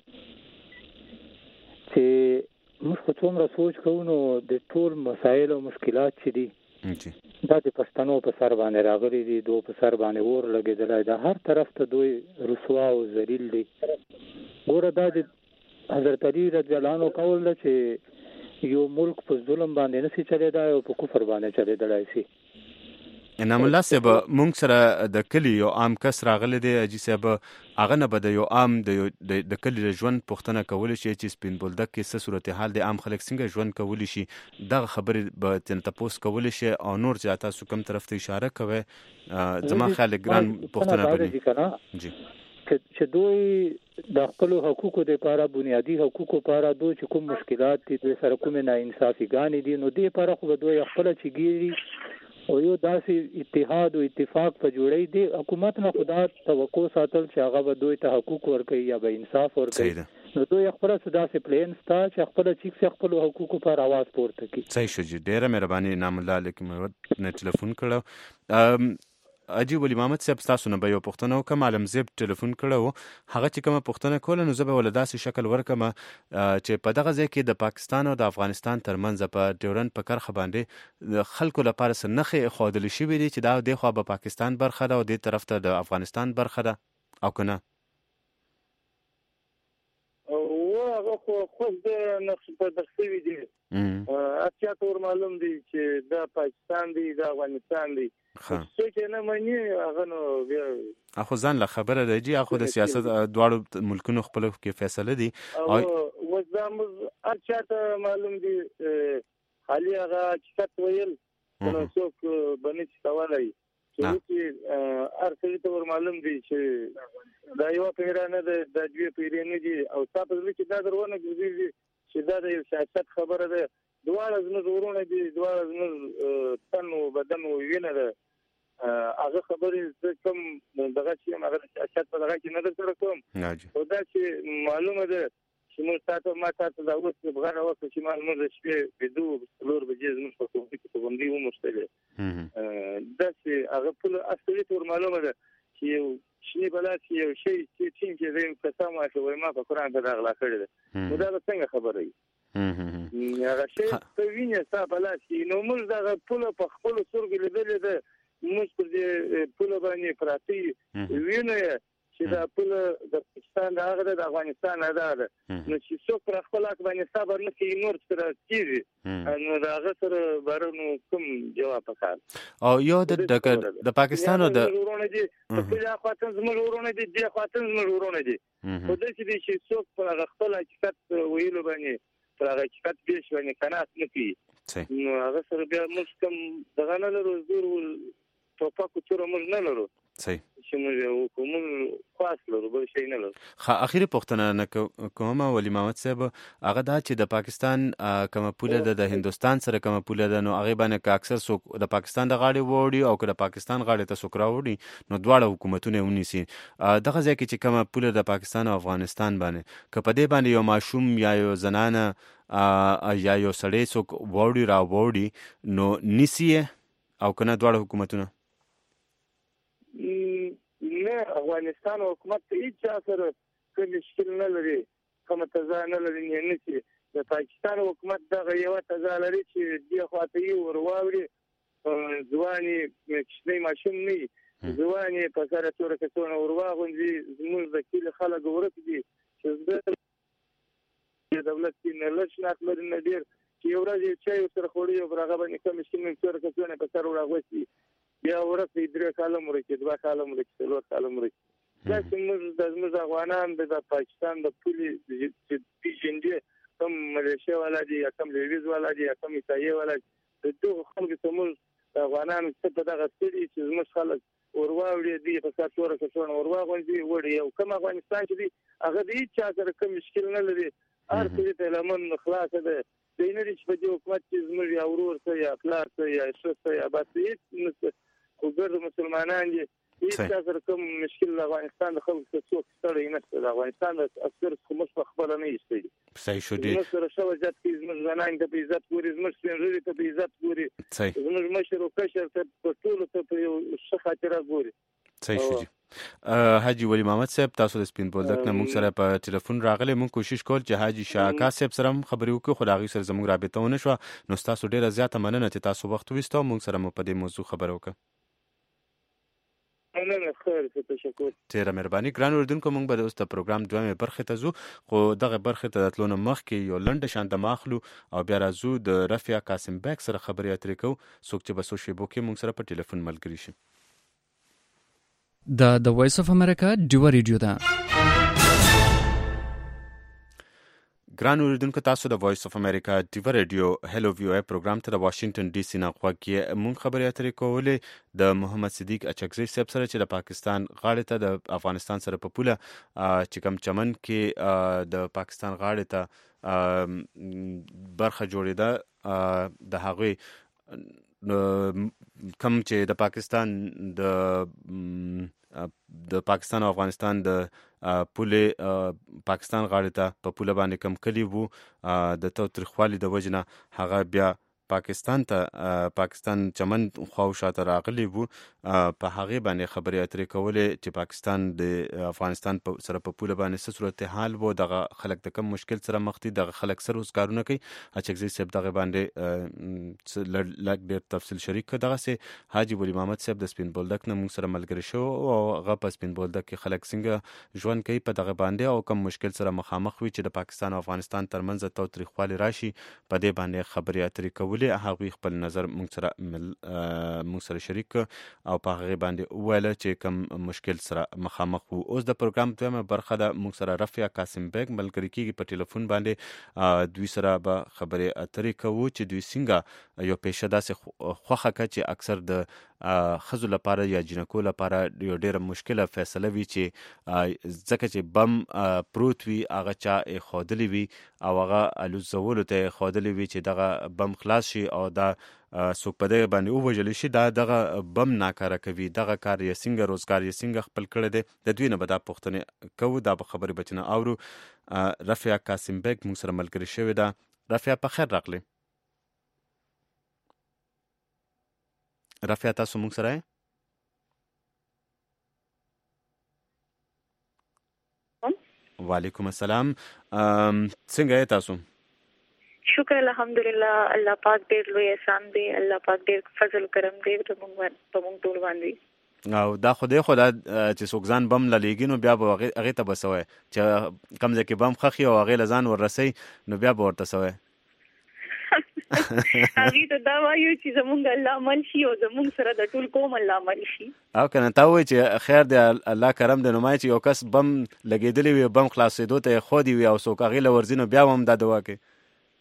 K: چې موږ څومره سوچ کوو نو د ټول مسایل او مشکلات چې دي
G: جی
K: دا د پښتنو په سر باندې راغلي دي دوی په سر باندې ور لګیدلای دا هر طرف ته دوی رسوا او ذلیل دي ګوره دا د حضرت علی رضی الله عنه قول ده چې یو ملک په ظلم باندې نشي چلیدای او په کفر باندې چلیدای شي
G: انعام الله صاحب مونږ سره د کلی یو عام کس راغلی دی اجي صاحب هغه نه بده یو عام د کلی ژوند پوښتنه کول شي چې سپین بولدک کې څه صورتحال د عام خلک څنګه ژوند کول شي دغه خبرې به تاسو کول شي او نور چې تاسو کوم طرف ته اشاره کوي زما خیال ګران پوښتنه بني جی
K: چې دوی د خپل حقوقو لپاره بنیادی حقوقو لپاره دوی چې کوم مشکلات دي دوی سره کوم ناانصافي ګانې دي نو دې لپاره خو دوی خپل چې ګيري او یو داسې اتحاد او اتفاق په جوړی دی حکومت نه خدا توقع ساتل چې هغه به دوی ته حقوق ورکړي یا به انصاف ورکړي نو دوی خپل داسې پلان ستا چې خپل چې خپل حقوقو پر आवाज پورته کړي
G: صحیح شو جی ډیره مهرباني نام الله علیکم نه ټلیفون کړو اجي ولی محمد صاحب تاسو نه به یو پوښتنه وکم علمزیب ټلیفون کړو هغه چې کومه پوښتنه کوله نو زه به ولداسي شکل ورکم چې په دغه ځای کې د پاکستان او د افغانستان ترمنځ په ډیورن په کرخه باندې خلکو لپاره سنخې خودل شي وي چې دا د خو په پاکستان برخه ده او د طرف ته د افغانستان برخه ده او کنه
I: او هغه خو د نقش په دستوي دي اچھا تور معلوم دي چې دا پاکستان دی دا افغانستان دی څه چې نه مانی هغه نو
G: اخو ځان له خبره دی اخو د سیاست دواړو ملکونو خپل کې فیصله دي
I: او وځم اچھا ته معلوم دي حالي هغه چې ویل نو څوک باندې څوالای چې ارڅې ته ور معلوم دي چې دا یو پیرانه د دوی پیرانه دي او تاسو چې دا درونه ګرځي چې دا د سیاست خبره ده دواړه زموږ ورونه دي دواړه زموږ تن او بدن او وینه ده هغه خبرې کوم دغه چې هغه سیاست په دغه کې نه در کوم او دا چې معلومه ده چې موږ تاسو ما تاسو دا اوس بغیر اوس چې معلومه ده چې په دوه لور بجې زموږ په کوم کې په باندې و مشتله دا چې هغه په اصلي تور معلومه ده چې یو شنی بلا چې یو شی چې زم قسم واخلې ما په قران کې داخله کړی ده دا څنګه خبره ای هغه شی په وینې صاحب بلا چې نو موږ دا په خپل سرګ لیدل ده موږ په دې په باندې پراتی وینې چې دا په د پاکستان هغه د افغانستان نه ده نو چې څوک پر خپل حق باندې صبر نه کوي نور سره کیږي نو دا هغه سره بارونو کوم جواب پکار
G: او یو د پاکستان او د
I: ورونه دي په دې خاطر زموږ ورونه دي د خاطر زموږ ورونه دي په دې چې څوک پر خپل حقیقت ویلو باندې تر هغه حقیقت به شو نه قناعت نه کوي نو هغه سره بیا موږ کوم دغه نه لرو زور ټوپک تور موږ نه لرو
G: صحیح
I: چې موږ کوم خاص لرو بل شي نه لرو.
G: اخیری پوښتنه نه کوم ولی محمد صاحب هغه دا چې د پاکستان کومه پوله د هندستان سره کومه پوله ده نو هغه باندې که اکثر څوک د پاکستان د غاړې وړي او که د پاکستان غاړې ته څوک راوړي نو دواړه حکومتونه ونیسي. دغه ځای کې چې کومه پوله د پاکستان او افغانستان باندې که په دې باندې یو ماشوم یا یو زنانه یا یو سړی څوک وړي راوړي نو نیسي او که نه دواړه حکومتونه؟
I: نه افغانستان حکومت ته هیڅ سره کوم مشکل نه لري کوم تضاد نه لري نه چې د پاکستان حکومت دغه یو تضاد لري چې دی خواته یې ورواوري ځواني کښنی ماشوم نه ځواني په سره تور کتونه ورواغوندي زموږ د کلی خلک ورته دي چې د دولت کې نه لښ نه خبر نه ډیر چې یو ورځ چې سره خوري او هغه باندې کوم مشکل تور کتونه په سره ورغوي یا ورته 3 کاله مرکه 2 کاله مرکه 3 کاله مرکه دا چې موږ افغانان د پاکستان د پولیس چې پیژندې کوم ملیشیا ولادي یا کوم لیویز ولادي یا کوم ایتایي ولادي د دوه خلکو ته موږ افغانان څه په دغه ستړي چې موږ خلک ورواوړي دي په تاسو سره څونه ورواغوندي وړي او کوم افغانستان چې دی هغه د هیڅ سره کوم مشکل نه لري هر څه ته لمن خلاص ده دینه چې په دې حکومت چې زموږ یا ورور څه یا خلاص یا شته یا بس وګړو مسلمانان دي هیڅ سره کوم مشکل افغانستان د خلکو څخه ستړي نشته د افغانستان د اکثر کوم څه خبر نه ایستي
G: صحیح شو دي
I: سره شو ځات کې زموږ زنان ته په عزت ګوري زموږ سپینږیري ته په عزت ګوري زموږ مشر او کشر ته په ټول ته په یو ښه خاطره ګوري.
G: صحیح شو دي. حاجی ولی محمد صاحب تاسو د سپین بولدک نه موږ سره په ټلیفون راغلی موږ کوشش کول چې حاجی شاکا صاحب سره خبرې وکړو خو هغه سره زموږ رابطه ونه شو نو تاسو ډیره زیاته مننه چې تاسو وخت وستو موږ سره مو په دې موضوع خبرو وکړه.
I: نه خیر څه تشکر
G: ډیره مهرباني ګران اوردونکو موږ به اوس د پروګرام دویمه برخه ته ځو خو دغه برخه ته تلونه مخکې یو لنډه شانته ماخلو او بیا راځو د رفیع قاسم بیگ سره خبرې اترې کوو څوک چې به سو شیبو کې موږ سره په ټلیفون ملګری شي.
L: د وایس اف امریکا ډیو ریډیو ده.
G: ګران اوریدونکو تاسو د وایس اف امریکا ډیو ریډیو هلو ویو پروګرام ته د واشنگټن ډي سي نه غوږی مونږ خبرې اترې کولې د محمد صدیق اچکزی صاحب سره چې د پاکستان غاړې ته د افغانستان سره په پوله چې کوم چمن کې د پاکستان غاړې ته برخه جوړېده د هغوی کوم چې د پاکستان د پاکستان او افغانستان د پوله پاکستان غاړې ته په پوله باندې کم کلی وو د تاوتریخوالي د وجنه هغه بیا پاکستان چمن خواو شاته راغلی وو په هغه باندې خبرې اترې کولې چې پاکستان د افغانستان سره په پوله باندې څه صورتحال وو دغه خلک د کوم مشکل سره مخ دي دغه خلک سره اوس کارونه کوي اچکزی صاحب دغه باندې لږ ډېر تفصیل شریک کړ دغه سي حاجی ولی محمد صاحب د سپین بولدک نه موږ سره ملګری شو او هغه په سپین بولدک کې خلک څنګه ژوند کوي په دغه باندې او کوم مشکل سره مخامخ وي چې د پاکستان او افغانستان ترمنځ تاوتریخوالی راشي په دې باندې خبرې اترې کولې هغه خپل نظر موږ سره شریک او په هغه باندې ویل چې کوم مشکل سره مخامخ وو. اوس د پروګرام دویمه برخه ده موږ سره رفیع قاسم بیگ ملګری کیږي په ټلیفون باندې دوی سره به خبرې اترې کوو چې دوی څنګه یو پیشه داسې خوخه کړه چې اکثر د خزو لپاره یا جنکو لپاره یو ډیره مشکله فیصله وي چې ځکه چې بم پروت وي هغه چا خودلی وي او هغه الوزولو ته خودلی وي چې دغه بم خلاص شي او دا څوک په دغه باندې ووژل شي دا دغه بم ناکاره کوي دغه کار یې څنګه روزګار یې څنګه خپل کړی دی د دوی نه به دا پوښتنې کوو دا به خبرې بچنه اورو. رفیع قاسم بیگ موږ سره ملګری شوې ده. رفیع په خیر راغلی. رفیع تاسو موږ سره وعلیکم السلام څنګه یې تاسو؟
M: شکر الحمدلله الله پاک ډېر لوی احسان دی الله پاک ډېر فضل کرم دی په موږ ټول باندې
G: او دا خدای چې څوک ځان بم للیږي نو بیا به هغه ته بسوي چې کم ځکه بم خخي او هغه لزان ورسي نو بیا به ورته سوي
M: هغه ته دا وایو چې زمونږ الله عمل شي او زمونږ سره د ټول قوم الله عمل شي
G: او کنه تا وایي چې خیر دی الله کرم دی نو ما چې یو کس بم لګیدلی وي بم خلاصېدو ته خو دی وي او څوک هغه لورزینو بیا هم دا دوا کوي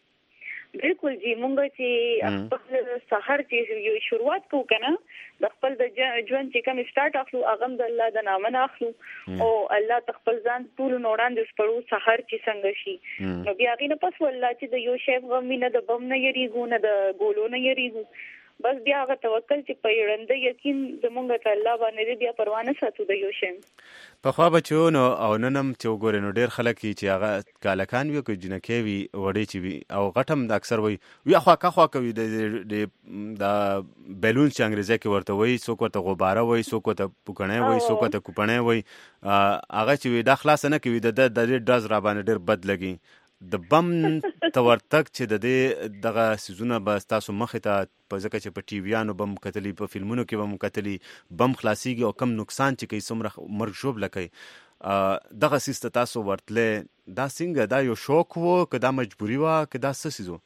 M: بالکل جی مونږ چې خپل سحر چې یو شروعات کو کنه د خپل د ژوند چې کوم سٹارټ اخلو هغه د الله د نامه نه اخلو او الله تخپل ځان ټول نوران د سپړو سحر چې څنګه شي نو بیا غینه پس والله چې د یو شیف غم نه د بم نه یریږو نه د ګولو نه یریږو بس بیا هغه توکل چې پیړنده یقین زمونږ ته الله باندې بیا پروا نه ساتو د یو شیم
G: په خوا بچو نو او ننم چې وګورئ نو ډېر خلک چې هغه کالکان وي که جنکې وي وړې چې وي او غټم د اکثر وي وي خوا کوي د بیلون چې انګریزي کې ورته وي څوک ورته غباره وي څوک ورته پوکڼی وي څوک ورته کوپڼی وي هغه چې وي دا خلاص نه کوي د ډز را باندې ډېر بد لګي د بم تورتک چې د دې دغه سيزونه به تاسو مخې ته په ځکه چې په ټي ویانو بم کتلی په فلمونو کې بم کتلی بم خلاصيږي او کم نقصان چې کوي څومره مرګ ژوبله کوي دغه سیسته تاسو ورتلې دا څنګه دا یو شوق وو که دا مجبوري وه که دا څه سیزو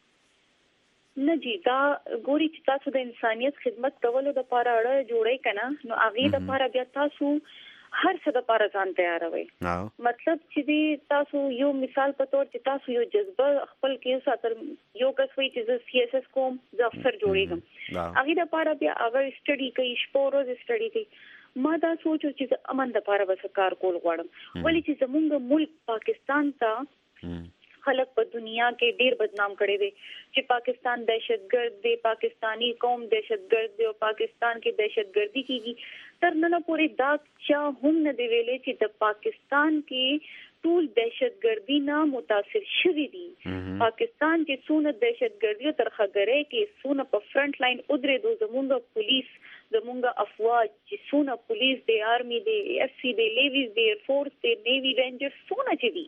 M: نه جی دا ګوري چې تاسو د انسانیت خدمت کولو د پاره اړه جوړی کنه نو هغه د پاره بیا تاسو هر څه د پاره ځان تیاروي مطلب چې تاسو یو مثال په تور چې تاسو یو جذبه خپل کې ساتل یو کس وی چې سی اس اس کوم ز افسر جوړیږم هغه د پاره بیا هغه سټډي کوي شپورز سټډي کوي ما دا سوچو چې امن د پاره وس کار کول غواړم ولی چې زمونږ ملک پاکستان ته خلک په دنیا کې ډیر بدنام کړي دي چې پاکستان دهشتګرد دی پاکستانی قوم دهشتګرد دی او پاکستان کې دهشتګردي کیږي تر نن پورې دا چا هم نه دی ویلې چې د پاکستان کې ټول دهشتګردي نه متاثر شوي دي پاکستان چې څونه دهشتګردي تر خبره کې څونه په فرنٹ لاین ودرې دو زمونږ پولیس زمونږ افواج چې څونه پولیس دی آرمي دی اف سی دی لیویز دی ایر فورس دی نیوی رینجر څونه چې دي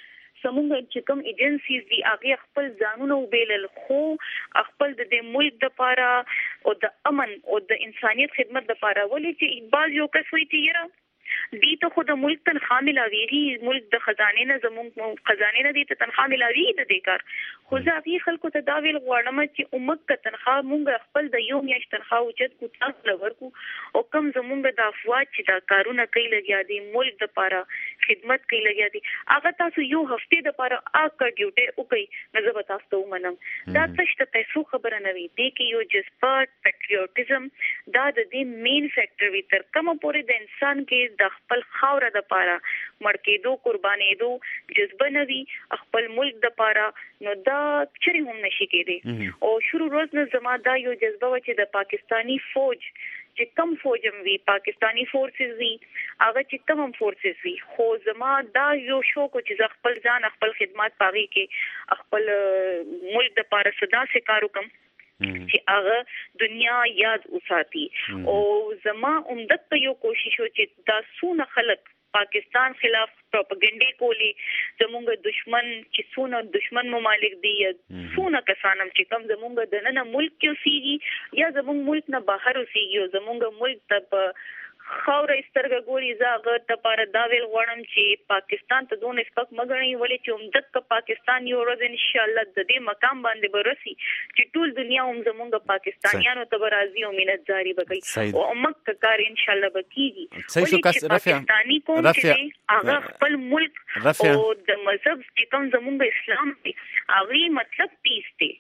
M: سمونږ چې کوم ایجنسیز دي هغه خپل ځانونه وبېلل خو خپل د ملک د پاره او د امن او د انسانيت خدمت د پاره ولې چې اقبال یو کس وی تیرا دی ته خود ملک تنخواه ملاویږي ملک د خزانه نه زموږ خزانه نه دي ته تنخواه ملاویږي د دې کار خو ځاوی خلکو ته دا ویل غواړم چې امت ک تنخواه مونږ خپل د یو میاشت تنخواه اوچت کو تاسو لورکو او کم زموږ د افواج چې دا کارونه کوي لګیا دي ملک د پاره خدمت کوي لګیا دي هغه تاسو یو هفته د پاره اکا ډیوټي او کوي نظر تاسو ته ومنم دا تاسو ته پیسو خبره نه وي دي کې یو جذبات پیټریوټیزم دا د دې مین فیکٹر وی تر کومه پورې د انسان کې د خپل خاوره د پاره مړ کېدو قربانېدو جذبه نوي خپل ملک د پاره نو دا چری هم نشي کېدی او شروع روز نه زما دا یو جذبه و چې د پاکستانی فوج چې کم فوجم وی پاکستانی فورسز وی هغه چې کم فورسز وی خو زما دا یو شوق چې خپل ځان خپل خدمات پاغي کې خپل ملک د پاره صدا سے کار وکم چې هغه دنیا یاد وساتي او زما عمدت یو کوشش و چې دا سونه خلک پاکستان خلاف پروپاګاندا کولی زموږ دشمن چې سونه دشمن ممالک دي سونه کسانم چې کوم زموږ د نن ملک کې سیږي یا زموږ ملک نه بهر سیږي او زموږ ملک ته خاور استرګه ګوري زاغه ته پر دا ویل غواړم چې پاکستان ته دون اسپک مګنی ولې چې عمدت ک پاکستان یو ورځ ان شاء الله د دې مقام باندې برسي چې ټول دنیا هم زمونږ پاکستانیانو ته راضي او مینت جاری وکړي او مکه کار ان شاء الله وکړي پاکستانی قوم چې هغه خپل ملک او د مذهب چې کوم زمونږ اسلام دی هغه مطلب پیس دی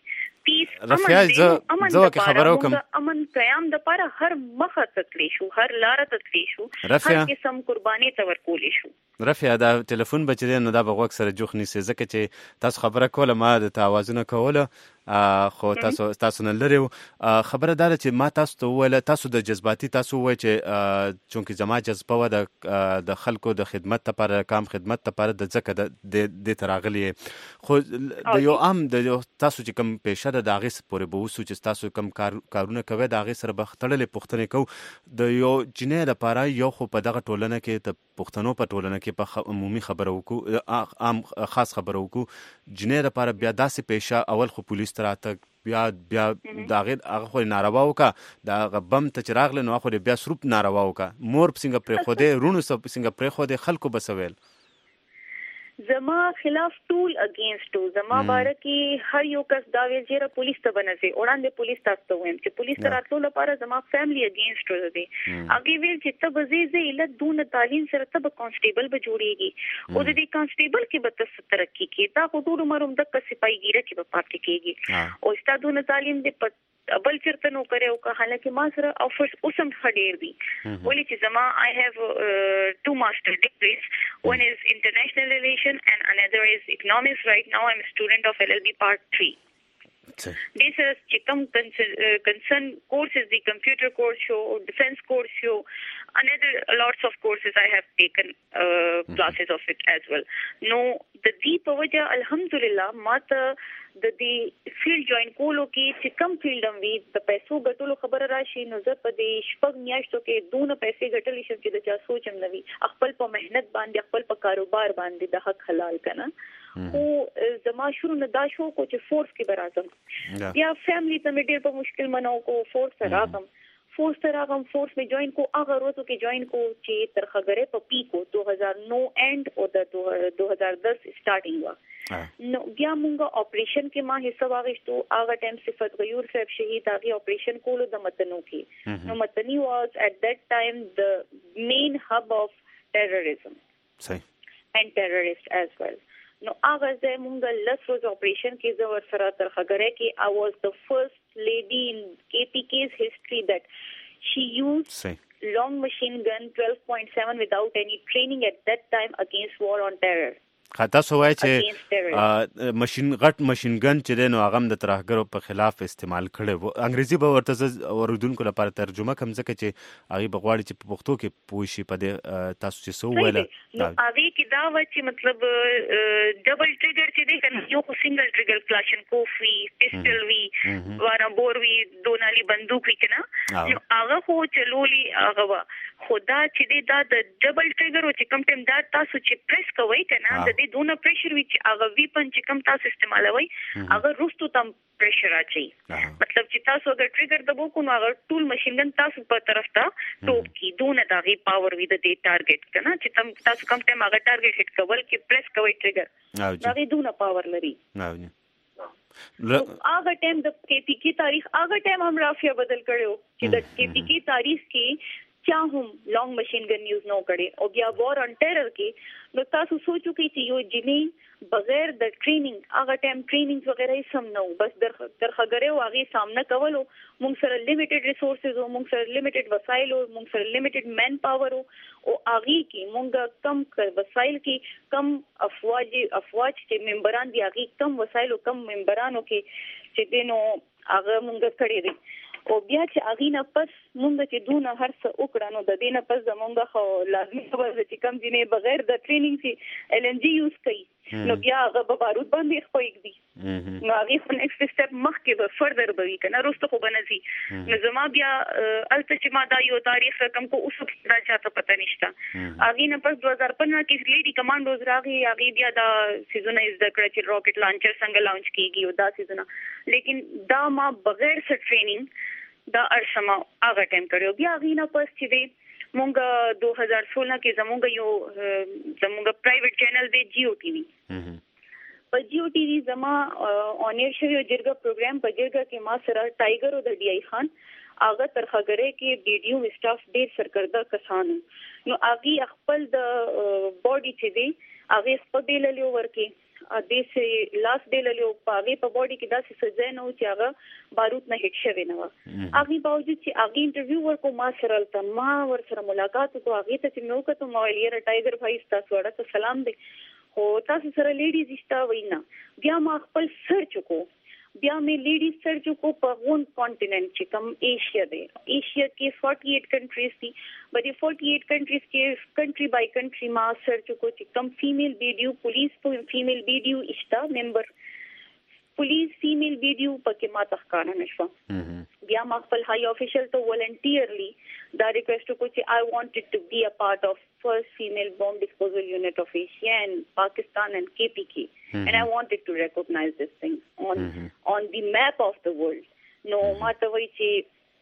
G: رفیع زه که خبرو کوم
M: امن قیام د پاره هر مخه تکلی شو هر لار تکلی شو هر قسم قرباني تور کولی شو
G: رفیع دا ټلیفون بچی نه دا بغوک سره جوخ نیسه ځکه چې تاسو خبره کوله ما د توازن کوله خو تاسو نه لري خبره دار چې ما تاسو ته ویل تاسو د جذباتي تاسو وای چې چونکه زما جذبه و د خلکو د خدمت لپاره کام خدمت لپاره د ځکه د تراغلی خو د یو عام د تاسو چې کوم پېښه د داغه پورې به وسو چې تاسو کوم کارونه کوي داغه سره بختړلې پښتنې کو د یو جنې لپاره یو خو په دغه ټولنه کې د پښتنو په ټولنه کې په عمومي خبرو کو عام خاص خبرو کو جنې لپاره بیا داسې پېښه اول خو پولیس تراته بیا داغه هغه خو ناروا وکا دا بم ته چراغ له نو خو بیا سروپ ناروا وکا مور څنګه پر خو دې رونو څنګه پر خو دې خلکو بسویل
M: زما خلاف ټول اگینست زما باره کې هر یو کس دا ویل چې پولیس ته بنځي وړاندې پولیس تاسو ته وایم چې پولیس ته راتلو لپاره زما فیملی اگینست دی هغه ویل چې ته بزې علت دون تعلیم سره ته کانسټیبل به جوړیږي او د دې کانسټیبل کې به تاسو ترقی کې تا خو ټول عمر هم د سپایګیره کې به پاتې کېږي او ستاسو دون تعلیم دې بل چرته نو کړو که حالکه ما سره افرز اوسم خډیر دي ولې چې زما I have 2 master degrees. One is international relation and another is economics. Right now I'm a student of LLB part 3. This is chikam concern courses, the computer course show, defense course show, another lots of courses I have taken classes of it as well. No, the deep wajah alhamdulillah mata د دې فیلډ جوائن کولو کې چې کم فیلډ هم وي د پیسو ګټلو خبره راشي نو زه په دې شپږ میاشتو کې دونه پیسې ګټلې شم چې د چا سوچ هم نه وي خپل په مهنت باندې خپل په کاروبار باندې د حق حلال کنه خو زما شروع نه دا شو کو چې فورس کې برازم یا فیملی ته مې ډېر په مشکل منو کو فورس راغم فورس میں جوائن کو هغه ورځو کې جوائن کو چې تر خبره په پی کو 2009 اینڈ او د 2010 سٹارټینګ وا نو بیا مونږه اپریشن کې ما حصہ واغښتو هغه ټایم صفت غیور صاحب شهید هغه اپریشن کولو د متنو کې نو متنی واز at that time the main hub of terrorism and terrorists as well نو هغه زه مونږه لس روز اپریشن کې زه ور سره تر خبره کې I was the first lady in KPK's history that she used long machine gun 12.7 without any training at that time against war on terror.
G: خاطر سوای چې غټ ماشين ګن چې دنو هغه د ترهګرو په خلاف استعمال کړي وو انګریزي به ورته اوردونکو لپاره ترجمه کوم ځکه چې هغه بغواړي چې په پښتو کې پوه شي په دې تاسو چې سو ویل
M: نو هغه کې دا و چې مطلب ډبل ټریګر چې دی کنه یو سنگل ټریګر کلاشنکوف وی پسټل وی واره بور وی دونالي بندوق وی کنه نو هغه خو چلولي هغه خدا چې دی دا د ډبل ټریګر او چې کوم ټیم دا تاسو چې پریس کوي کنه د دې دونه پریشر وی چې هغه وی پن چې کوم تاسو استعمالوي هغه روستو تم پریشر اچي مطلب چې تاسو اگر ټریګر دبو کو نو هغه ټول ماشين ګن تاسو په طرف ته ټوپ کی دونه داغي پاور وی د دې ټارګټ کنه چې تاسو کوم ټیم هغه ټارګټ هټ کول کې پریس کوي ټریګر داغي دونه پاور لري هغه ټیم د کې پی تاریخ هغه ټیم هم رافیا بدل کړو چې د کې پی تاریخ کې چا هم لانګ ماشين ګن یوز نو کړي او بیا وار آن ټیرر کې نو تاسو سوچو کې چې یو جنې بغیر د ټریننګ هغه ټایم ټریننګ وغیرہ سم نو بس در خبره واغې سامنا کولو موږ سره لیمیټډ ریسورسز او موږ سره لیمیټډ وسایل او موږ سره لیمیټډ مین پاور او اغي کې موږ کم وسایل کې کم افواج چې ممبران دي اغي کم وسایل او کم ممبرانو کې چې دینو هغه موږ کړی دي او بیا چې اغینه پس مونږ چې دونه هر څه وکړو نو د دینه پس زمونږ خو لازمي خبره چې کم جنې بغیر د ټریننګ سي ال ان جی یوز کوي نو بیا هغه به بارود باندې خوېږي نو هغه خو نیکسټ سټپ مخکې به فردر به وي کنه روسته خو بنځي نو زما بیا الته چې ما دا یو تاریخ رقم کو اوس دا چاته پته نشته اغینه پس 2015 کې لیډي کمانډوز راغی هغه بیا دا سیزونه از د کړه چې راکټ لانچر څنګه لانچ کیږي او دا سیزونه لیکن دا ما بغیر څه ټریننګ دا ارسما هغه ټایم کړو بیا غینا پس چې دی مونږ 2016 کې زمونږ پرایویټ چینل دی جیو ټي وی په جیو ټي وی زما اون ایر شوی جرګه پروګرام په جرګه کې ما سره ټایګر او د ډی آی خان هغه ترخګره کې ویډیو سټاف ډیر سرکرده کسان نو هغه خپل د باډي چې دی هغه خپل دللیو ورکی د سه لاس دللیو پاغي په باډي کې داسې سزا نه و چې هغه بارود نه هټ شوی نه و هغه باوجود چې هغه انټرویو ورکو ما سره ما ور سره ملاقات کو هغه ته چې نو کته مو ویل ټایګر بھائی تاسو ورته سلام دی خو تاسو سره لیډیز استا وینا بیا ما خپل سرچ کو بیا مې لیډیز سرچ کو په غون کانټیننټ چې کوم ایشیا دی ایشیا کې 48 کنټریز دي بلې 48 کنټریز کې کنټری بای کنټری ما سرچ کو چې کوم فیمیل ویډیو پولیس په فیمیل ویډیو استا ممبر پولیس فیمیل ویډیو پکې ما تخکانه نشو بیا ما خپل هاي افیشل ته ولنټیرلی دا ریکوست کو چې I wanted to be a part of first female bomb disposal unit of Asia and Pakistan and KPK and I wanted to recognize this thing on the map of the world no matter why چې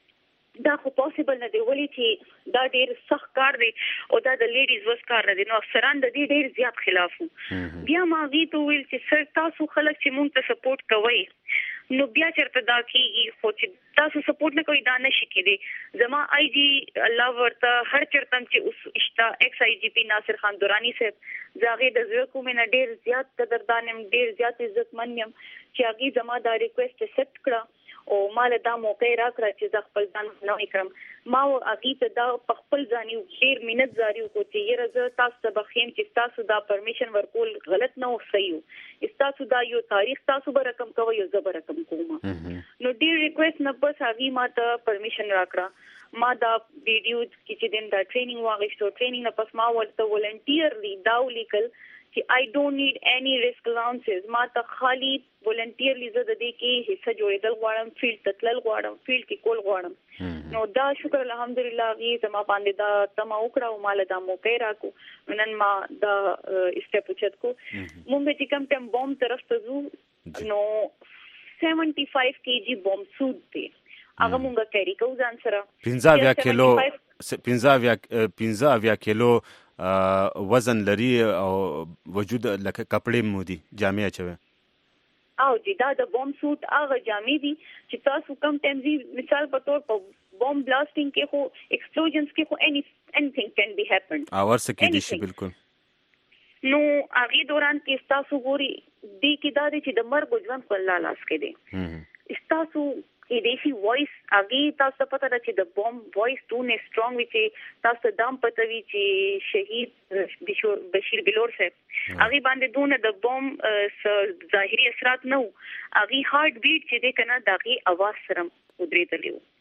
M: دا خو پوسیبل نه دی ولې چې دا ډیر سخت کار دی او دا د لیډیز وس کار نه دی نو افسران د دې ډیر زیات خلاف وو بیا ما وی ته ویل چې سر تاسو خلک چې مونږ ته سپورټ کوي نو بیا چرته دا کیږي خو چې تاسو سپورټ نه کوي دا نشي کېدی زما آی جی الله ورته هر چرته چې اوس اشتا ایکس آی جی پی ناصر خان دورانی صاحب زاغه د زړه کومه ډیر زیات قدردانم ډیر زیات عزتمن یم چې هغه زما دا ریکوست اکسپټ کړه او مال دا موقع راکړه چې ز خپل ځان نو وکړم ما او اګي ته دا خپل ځاني ډیر مینت زاري کو چې یره ز تاسو ته بخیم چې تاسو دا پرمیشن ورکول غلط نه او صحیح تاسو دا یو تاریخ تاسو به رقم کوي یو زبر رقم کوم نو ډیر ریکوست نه بس اګي ما ته پرمیشن راکړه ما دا ویډیو چې دین دا ټریننګ واغښتو ټریننګ نه پس ما ورته ولنټیرلی دا ولیکل چې I don't need any risk allowances ما ته خالی volunteerly زه د دې کې حصہ جوړېدل غواړم فیلډ تتلل غواړم فیلډ کې کول غواړم نو دا شکر الحمدلله غي زما باندې دا تما وکړه او مال دا موقع راکو نن ما دا اسټپ چت کو مونږ چې کوم ټیم بوم طرف ته زو نو 75 kg بوم سود دی هغه مونږه کیری کو ځان سره 15 کیلو وزن لري او وجود لکه کپڑے مودي جامې اچوي او جی دا د بوم سوټ هغه جامې دي چې تاسو کم تنظیم مثال په تور په بوم بلاسټینګ کې خو ایکسپلوژنز کې خو anything can be happen
G: او ورسره کې دي شي بالکل
M: نو هغه دوران کې تاسو ګوري دي کې دا دي چې د مرګ ژوند په الله لاس کې دي تاسو دیسی وایس هغه تاسو پته ده چې د بوم وایس دونه سترونګ وي چې تاسو دام پته وي چې شهید بشیر بلور صاحب هغه باندې دونه د بوم ظاهري اثرات نه هغه هارت بیټ چې د کنه دغه आवाज سره ودرېدلی وو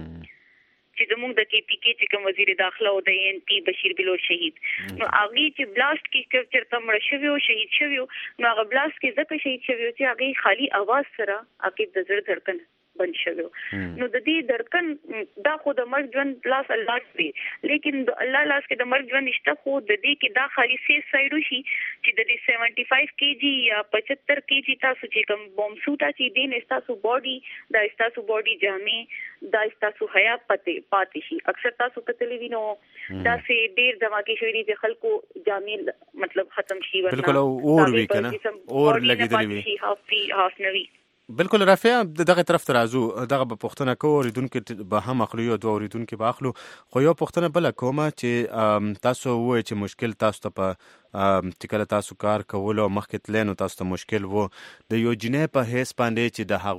M: چې زموږ د کې پی کې چې کوم وزیر داخله او د ان پی بشیر بلور شهید نو هغه چې بلاست کې چرته مړ شوی او شهید شوی نو هغه بلاست کې ځکه شهید شوی چې هغه خالی आवाज سره هغه د زړه دھڑکن بند شوی نو د دې دھڑکن دا خو د مرګ ژوند لاس الله دی لیکن د الله لاس کې د مرګ ژوند نشته خو د دې کې دا خالي سیف سایډ شي چې د دې 75 kg یا 75 kg تاسو چې کوم بوم سوټا چې دین تاسو باډي دا تاسو باډي جامې دا تاسو حیا پاتې شي اکثر تاسو کتلې وینو دا سي ډیر دماکي شوی دي خلکو جامې مطلب ختم شي ورنه
G: بالکل اور وی کنه اور لګیدلی وی
M: هاف نوي
G: بالکل رافع دغه طرف ته راځو دغه په پښتنه کو اوریدونکو به هم اخلو او دوه اوریدونکو به اخلو خو یو پښتنه بل کومه چې تاسو وای چې مشکل تاسو ته په ټیکل تاسو کار کول او مخکې تلنو تاسو ته مشکل وو د یو جنې په هیڅ باندې چې د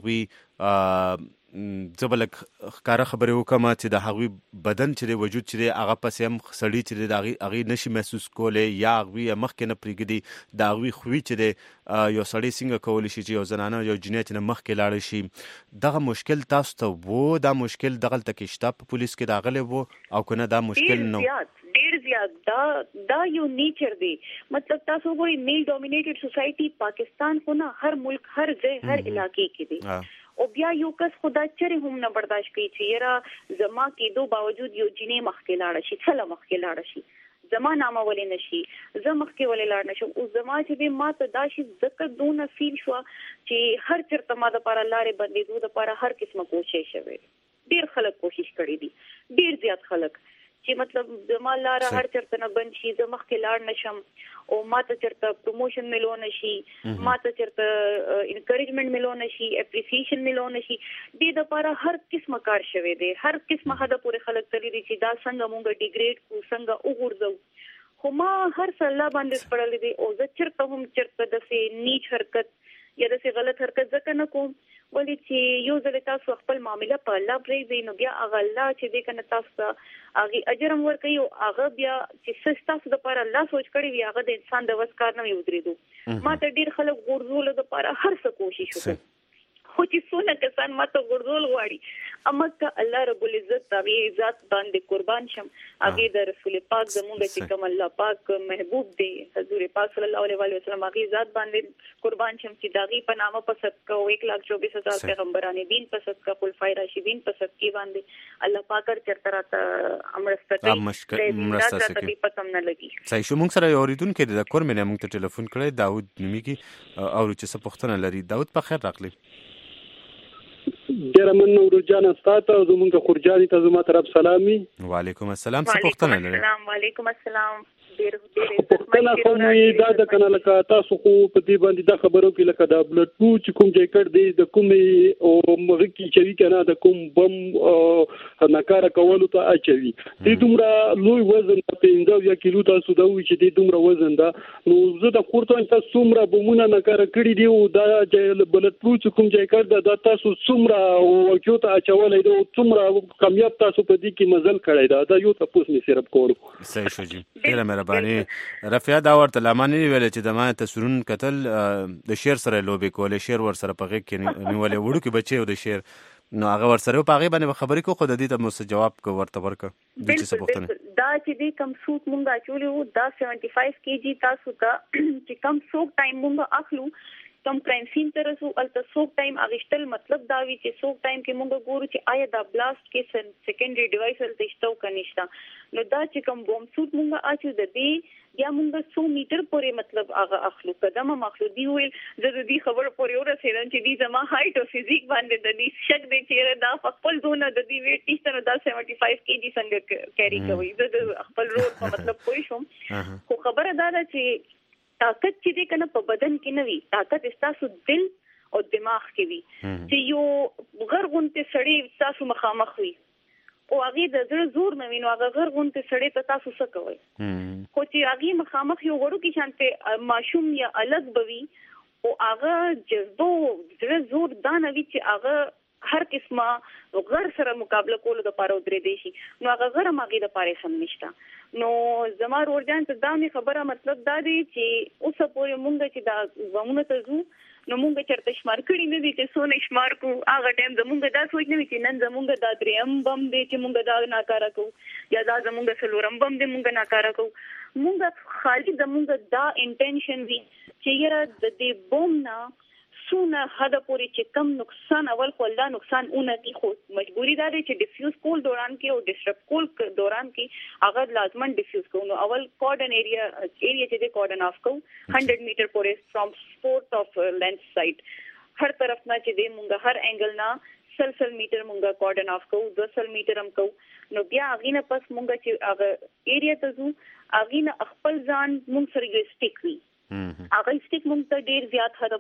G: هغوی زبلک کار خبرې وکم چې د هغوی بدن چې د وجود چې هغه پسې هم سړی چې د هغوی نشي محسوس کولای یا هغوی مخکې نه پرېږدي د هغوی خوی چې د یو سړی څنګه کولی شي چې یو زنانه یو جنۍ چې نه مخکې لاړ شي دغه مشکل تاسو ته وو دا مشکل دغلته کې شته په پولیس کې راغلی وو او که نه دا مشکل نه
M: ډیر زیات دا یو نیچر دی مطلب تاسو وګورئ میل ډومینیټډ سوسایټي پاکستان خو نه هر ملک هر ځای هر علاقې کې دی او بیا یو کس خدا چرې هم نه برداشت کوي چې یاره زما کېدو باوجود یو جنې مخکې لاړه شي څله مخکې لاړه شي زما نامه ولې نشي زه مخکې ولې لاړ نشم او زما چې دې ما ته دا شي ځکه دونه فیل شو چې هر چرته ما دپاره لارې بندېدو دپاره هر قسمه کوشش شوی ډېر خلک کوشش کړی دي ډېر زیات خلک چې مطلب زما لاره هر چرته نه بند شي زه مخکې لاړ نشم او ما ته چرته پروموشن ملو نشي ما ته چرته انکریجمنٹ ملو نشي اپریسیشن ملو نشي دې دپاره هر قسمه کار شوی دی هر قسمه حده پورې خلک تللی دي چې دا څنګه مونږ ډیګریډ کو څنګه وغورځو خو ما هر څه الله باندې سپړلی دی او زه چرته هم چرته داسې نیچ حرکت یا داسې غلط حرکت ځکه نه کوم ولې چې یو ځل تاسو خپل معامله په الله پرېږدئ نو بیا هغه الله چې دی که نه تاسو ته هغې اجر هم ورکوي او هغه بیا چې څه ستاسو دپاره الله سوچ کړی وي هغه د انسان د وس کار نه وي ودرېدو ما ته ډېر خلک غورځولو دپاره هر څه کوشش وکړو خو چې څونه کسان ما ته غورځول غواړي امکه الله رب العزت هغې ذات باندې قربان شم هغې د رسول پاک زمونږ چې کوم الله پاک محبوب دی حضور پاک صلی الله علیه وسلم هغې ذات باندې قربان شم چې د هغې په نامه په صدقه 1,24,000 پیغمبران دین په صدقه خلفای راشدین په صدقې باندې الله پاک هر چېرته راته مرسته کوي راته دې پته هم نه لګي
G: صحیح شو موږ سره یو اورېدونکی دی د کورمې نه موږ ته ټلیفون کړی داود نومیږي اورو چې څه پوښتنه لري داود په خیر راغلی
N: ډیر مننه ورجان استاته زمونږ خورجاني ته زما طرف سلامي.
G: وعلیکم السلام. څه پوښتنه لرئ؟
M: وعلیکم السلم.
N: پوښتنه کوم دا د کنه لکه تاسو خو په دې باندې دا خبرو کې لکه دا بلډ پروف چې کوم جیکټ دی د کومې او مغه کې چې کنه د کوم بم ناکاره کولو ته اچوي دې دومره لوی وزن په 15 کیلو تاسو دا وی چې دې دومره وزن دا نو زه د کورته تاسو څومره بمونه ناکاره کړی دی او دا بلډ پروف چې کوم جیکټ دا تاسو څومره ورکیو ته اچولای دی څومره کامیاب تاسو په دې کې مزل کړی دا یو تاسو نه صرف کولو.
G: صحیح شو جی. ډیره باندې رفیع دا ورته لمانه ویل چې د ما تصورون قتل د شیر سره لوبي کولې شیر ور سره پغې کې نیولې وړو کې بچي او د شیر نو هغه ور سره پغې باندې خبرې کو خو د دې ته مو جواب کو ورته ورک د چې څه پوښتنه
M: دا چې دې کم سوت مونږه چولې دا 75 kg تاسو ته چې کم سوک ټایم مونږه اخلو کم کرایم سین تر سو الته سوک ټایم اغشتل مطلب دا وی چې سوک ټایم کې مونږ ګورو چې آیا دا بلاست کې سیکنډري ډیوایس الته شتو کنيشتا نو دا چې کم بوم سوت مونږه اچو د دې یا مونږ 100 میټر پورې مطلب هغه اخلو قدم مخلو دی ویل زه دې خبر پورې ورسېدم چې دې زما هایټ او فزیک باندې د دې شک دی چې دا خپل زونه د دې ویټ نشته نو دا 75 kg څنګه کیری کوي زه د خپل روډ په مطلب پوه شوم خو خبره دا ده چې طاقت چې دې کنه په بدن کې نه وي طاقت تاسو دل او دماغ کې وي چې یو غرغونته سړی تاسو مخامخ وي او هغه د زړه زور نه ویني هغه غرغونته سړی ته تاسو څه کوي خو چې هغه مخامخ یو غړو کې شانته ماشوم یا الګ بوي او هغه جذبو زړه زور دا نه وي چې هغه هر قسمه غر سره مقابله کولو د پاره درې دی شي نو هغه غره ماګي د پاره سم نشتا نو زمار ورجان ته دا نه خبره مطلب دا دی چې اوس پورې مونږ چې دا زمونه ته زو نو مونږ چرته شمار کړی نه دي چې سونه شمار کو هغه ټیم زمونږ دا سوچ نه وي چې نن زمونږ دا دریم بم دی چې مونږ دا ناکاره کو یا دا زمونږ سلورم بم دی مونږ ناکاره کو مونږ خالي زمونږ دا انټینشن وی چې یره د دې بم نه سونه هدا پوری چې کم نقصان اول کولا نقصان اونتی خو مجبوری دا دی چې ډیفیوز کول دوران کې او ډسټرب کول دوران کې هغه لازمن ډیفیوز کوو نو اول کارډن ایریا چې د کارډن اف کو 100 میټر پورې فرام سپورت اف لینس سایت هر طرف نه چې د مونږه هر انګل نه سل میټر مونږه کارډن اف کو 200 میټر هم کو نو بیا اغینه پس مونږه چې هغه ایریا ته زو اغینه خپل ځان مونږ سره یو سټیک وی هغه سټیک مونږ ته ډیر زیات حد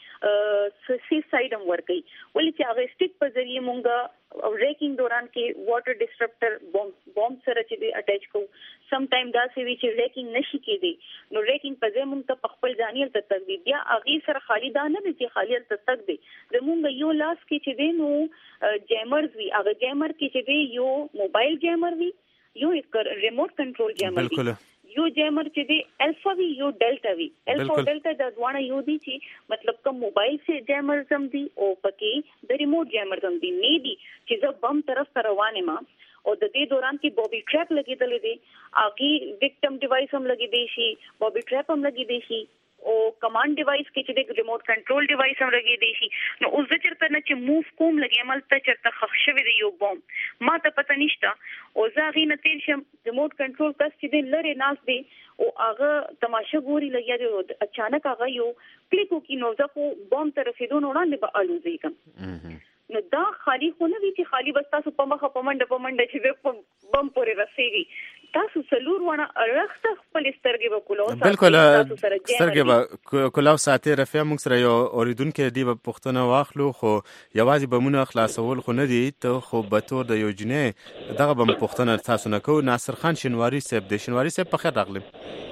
M: پورې سی سایډم ورکي ولې چې هغه سټیک په ذریعہ مونږه ریکینګ دوران کې واټر ډسټرپټر بوم سره چې دی اٹیچ کو سم ټایم دا سی وی چې ریکینګ نشي کېدی نو ریکینګ په ځای مونږ ته خپل ځانیل ته تګ بیا هغه سره خالی دا نه دي چې خالی ته تګ دی زمونږ یو لاس کې چې دی نو جیمرز وی هغه جیمر کې چې دی یو موبایل جیمر وی یو ریموټ کنټرول جیمر وی یو جیمر چې دی الفا وی یو ډیلټا وی الفا او ډیلټا د دوانه یو دي چې مطلب کوم موبایل سے جیمر زم دي او پکې د ریموټ جیمر زم دي نه دي چې زه بم طرف ته روانه ما او د دې دوران کې بوبي ټریپ لګیدل دي اګي وکټم ډیوایس هم لګی دی شي بوبي ټریپ هم لګی دی شي او کمانډ ډیوایس کې چې د ریموټ کنټرول ډیوایس هم لګی دی شي نو اوس د چرته نه چې موو کوم لګي عمل ته چرته خښوي دی یو بم ما ته پته نشته او زاغي نتیل شم ریموټ کنټرول کس چې د لری ناس دی او هغه تماشه ګوري لګیا دی اچانک هغه یو کلیکو کې نو ځکو بم طرفې دون وړاندې به الوزي کوم نو دا خالی خو نه وی چې خالی بس تاسو په مخه په منډه چې بم پورې رسېږي تاسو سلور ونه ارخته خپل سترګې به کولو
G: بالکل سترګې به کولو ساتي رفیع موږ سره یو اوریدونکو دی په پښتنه واخلو خو یوازې به مونږ خلاصول خو نه دي ته خو به تور د یو جنې دغه به پښتنه تاسو نه کو ناصر خان شینواری صاحب د شینواری صاحب په خیر راغلی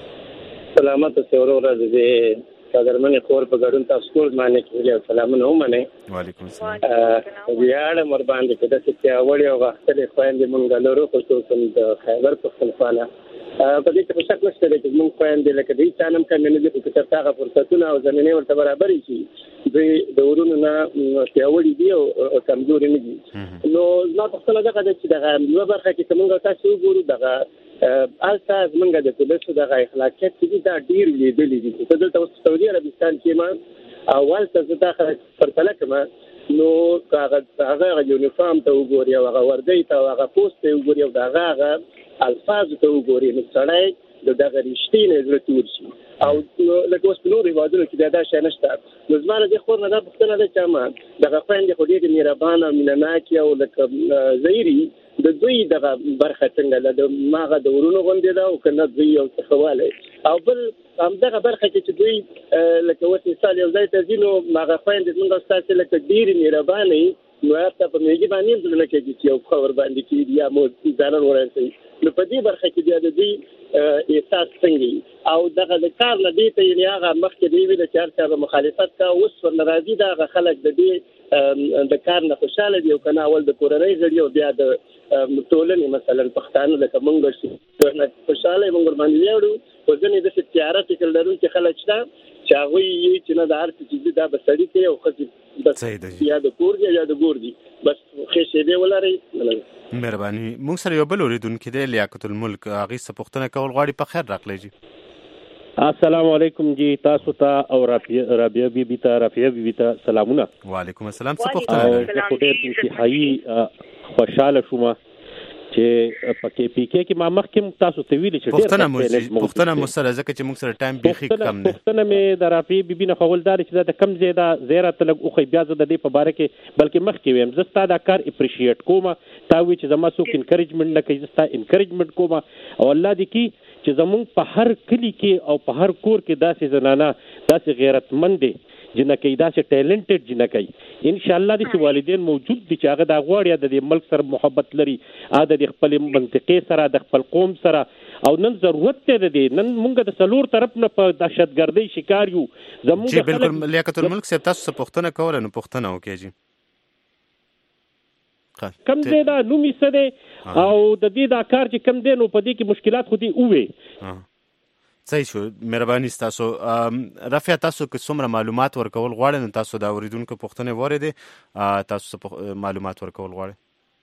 O: سلامت اوسه ورور دې قدرمن خور په ګډون تاسو ټول باندې کې سلامونه ومنه
G: وعلیکم السلام
O: بیا مر باندې کې د چې وړي او غختلې خويندې مونږ لرو خصوصا د خیبر پختونخوا په دې کې څه نشته چې مونږ خويندې لکه دې څانم کنه نه دي چې تاسو فرصتونه او زمينه ورته برابر شي د ورونو نه پیاوړي دي او کمزوري نه دي نو نو په څه لګا چې دغه یو برخه کې څنګه تاسو ګورو دغه الته زمونږ د پولیسو د اخلاقیت چې دا ډیر لیدلې دي چې دلته سعودي عربستان کې ما اول څه داخله پرتله کما نو هغه یونیفارم ته وګوري او هغه وردی ته هغه پوسټ ته وګوري او هغه الفاظ ته وګوري نو سړی دغه رښتینې زړه تور شي او لکه اوس په نورو هیوادونو کې دا شی نشته. نو زما د خور نه دا پوښتنه ده چې ما دغه خویندې خو ډېرې مهربانه مینهناکې او لکه زهیري د دوی دغه برخه څنګه ده د ماغه د ورونو غوندې ده او که نه دوی یو څه ښه والی او بل همدغه برخه کې چې دوی لکه اوس مثال یو ځای ته ځي نو هغه خویندې زموږ او ستاسې لکه ډېرې مهربانه وي نو هلته په میږي باندې هم زړه نه کېږي چې یو پښه ورباندې کېږي یا مو ضرر ورسوي. نو په دې برخه کې بیا د دوی احساس څنګه او دغه د کار نه دې ته یعنې هغه مخکې دی ویل چې هر چا به مخالفت کا اوس ورنه راځي د هغه خلک د دې د کار نه خوشحاله دي او که نه اول د کورنۍ غړي او بیا د ټولنې مثلا پښتانه لکه موږ به خوشحاله موږ ورباندې ویاړو خو ځینې داسې تیاره فکر لرونکي خلک شته چې هغوی یې چې نه د هر څه چې دي دا به سړي کوي او ښځې بس یا د کور دي یا د ګور دي بس ښې شیبې ولرئ.
G: مهرباني. موږ سره یو بل اورېدونکی دی لیاقت الملک هغې څه پوښتنه کول غواړي. په خیر راغلی جي.
P: السلام علیکم جی تاسو ته او رابعه بیبي ته سلامونه.
G: وعلیکم السلام. څه پوښتنه
P: ده؟ خو ډېر انتهایي خوشحاله شوم چې په کې پی کې ما مخکې تاسو ته ویلي چې
G: پوښتنه مو سره ځکه چې موږ سره ټایم بیخي کم دی.
P: پوښتنه مې د رابعه بیبي نه کول دا چې دا د کم ځای دا زیره ته لږ اوښی بیا زه د دې په باره کې بلکې مخکې ویم زه ستا دا کار اپریشیټ کوم تا وایي چې زما څوک انکریجمنټ نه کوي زه ستا انکریجمنټ کوم او الله دې کي چې زمونږ په هر کلي کې او په هر کور کې داسې زنانه داسې غیرتمند دي جنکۍ داسې ټیلنټډ جنکۍ ان شاء الله داسې والدین موجود دي چې هغه دا غواړي د دې ملک سره محبت لري د خپل منطقې سره د خپل قوم سره او نن ضرورت دی د دې نن موږ د څلور طرف نه په دهشتګردۍ شکار یو زموږ
G: جی بالکل لیاقت الملک صاحب تاسو څه پوښتنه کوله نو پوښتنه وکړئ جی.
P: کم دی دا نومي څه دی او د دې دا کار چې کم دی نو په دې کې مشکلات خو دې ووې.
G: صحیح شو. مهرباني ستاسو. رافعه تاسو که څومره معلومات ورکول غواړئ نو تاسو د اورېدونکو پوښتنې واورېدې تاسو څه معلومات ورکول غواړئ؟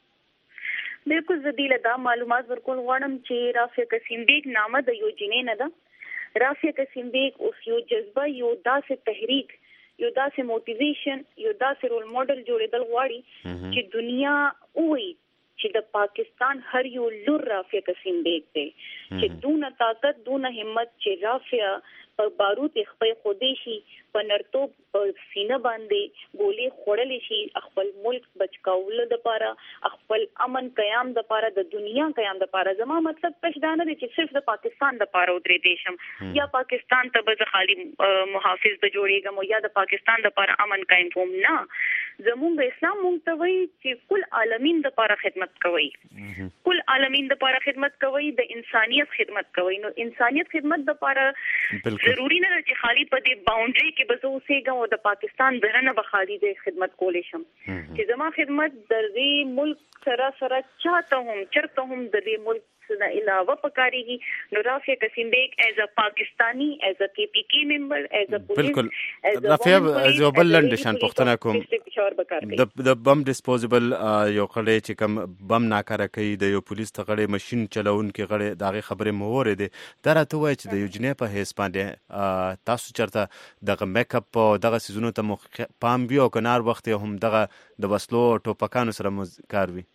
M: بالکل زه دې له دا معلومات ورکول غواړم چې رافعه قسیم بیگ نامه د یو جنۍ نه ده. رافعه قسیم بیگ اوس یو جذبه یو داسې تحریک یو داسې موټیویشن یو داسې رول موډل جوړېدل غواړي چې دنیا وایي چې د پاکستان هر یو لور رافعه قسیم بیگ دی چې دونه طاقت دونه همت چې رافعه په بارود خپل خودي شي په نرتوب په سینه باندې ګولې خوړلې شي خپل ملک بچکاول د لپاره خپل امن قیام د لپاره د دنیا قیام د لپاره زما مطلب پښدانه دي چې صرف د پاکستان د لپاره ودرې دیشم یا پاکستان ته به خالي محافظ به جوړېږم یا د پاکستان د لپاره امن قائم کوم نه زموږ اسلام مونږ ته وایي چې کل عالمین د لپاره خدمت کوي کل عالمین د لپاره خدمت کوي د انسانيت خدمت کوي نو انسانيت خدمت د لپاره ضروری نه ده چې خالی په دې باونډري کې به زه اوسېږم او د پاکستان دننه به خالی د خدمت کولی شم چې زما خدمت د دې ملک سره چاته هم چرته هم د دې ملک نه علاوه پکاريږي نو رافعه قسیم بیگ ایز ا پاکستانی ایز ا پی پی کی ممبر ایز ا پولیس
G: بالکل رافعه جو بل لنډشان پښتنه کوم د بم ډیسپوزیبل یو کړي چې کوم بم ناکاره کوي د یو پولیس ته غړي ماشين چلاون کې غړي دغه خبره مور دي دا راته وایي چې د یو جنې په هیڅ باندې تاسو چرته دغه میک اپ او دغه سيزونو ته پام بيو کنار وخت هم دغه د وسلو ټوپکانو سره کار وي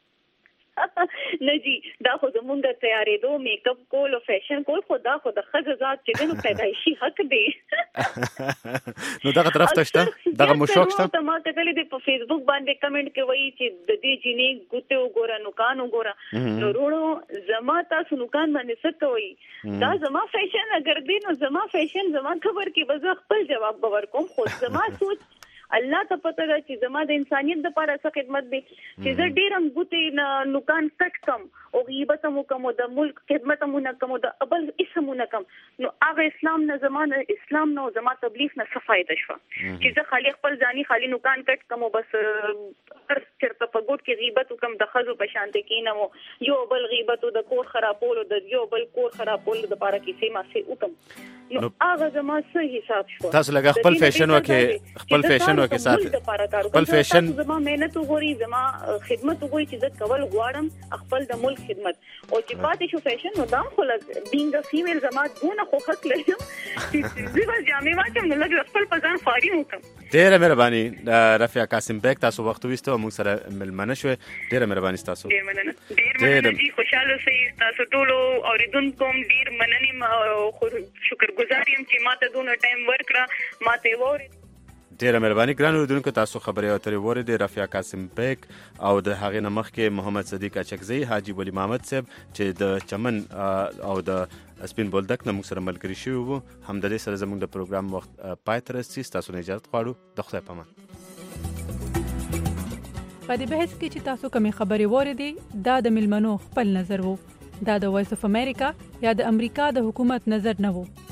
M: نه جی دا خو زمونږ د تیارېدو میک اپ کول او فیشن کول خو دا خو د ښځو ذات چې نو پیدایشي حق دی
G: نو دغه طرف ته شته دغه مو شوق شته
M: ما ته کله د په فیسبوک باندې کمنټ کې وایي چې د دې جنې ګوته وګوره نوکان وګوره نو وروڼو زما تاسو نوکان باندې څه کوي دا زما فیشن اگر دی نو زما فیشن زما خبر کې به خپل جواب باور کوم خو زما سوچ الله ته پته ده چې زما د انسانيت د لپاره څه خدمت دی چې زه ډېر هم ګوتې نوکان کټ کم او غیبت هم وکم او د ملک خدمت هم نه کم او د ابل اسم نه کم نو هغه اسلام نه زمانه اسلام نو زما تبلیغ نه څه فائدہ شو چې زه خالي خپل ځاني خالي نوکان کټ کم او بس چرته په ګوت کې غیبت وکم د خزو په شان کې نه یو بل غیبت او د کور خرابول او د یو بل کور خرابول د لپاره کې سیمه سي وکم نو هغه زما څه حساب شو
G: تاسو لګ خپل فیشن وکي خپل فیشن وکي سات خپل فیشن
M: زما مهنت وګوري زما خدمت وګوري چې زه کول غواړم خپل د ملک خدمت او چې پاتې شو فیشن نو دا خو لګ بینګ فیمیل زما دونه خو حق لرم چې زه جامې واچم نو لګ خپل پزان فاري وکم
G: ډیره مهرباني رفیع قاسم بیگ تاسو وخت وستو موږ سره ملمنه شو ډیره مهرباني تاسو
Q: ډیر مننه جی خوشاله سئ تاسو ټول اوریدونکو ډیر مننه شکرګزار یم چې ماته دونه ټایم ورکړه ماته ووري
G: ډیره مهرباني ګران اوریدونکو تاسو خبرې اترې وریدې رفیع قاسم بیگ او د هغې نه مخکې محمد صدیق اچکزی حاجی ولی محمد صاحب چې د چمن او د سپین بولدک نه موږ سره ملګري شوي وو همدلې سره زموږ د پروګرام وخت پای ته رسي ستاسو نه اجازت غواړو د خدای په امان
R: په دې بحث کې چې تاسو کومې خبرې وریدې دا د ملمنو خپل نظر وو دا د وایس اف امریکا یا د امریکا د حکومت نظر نه وو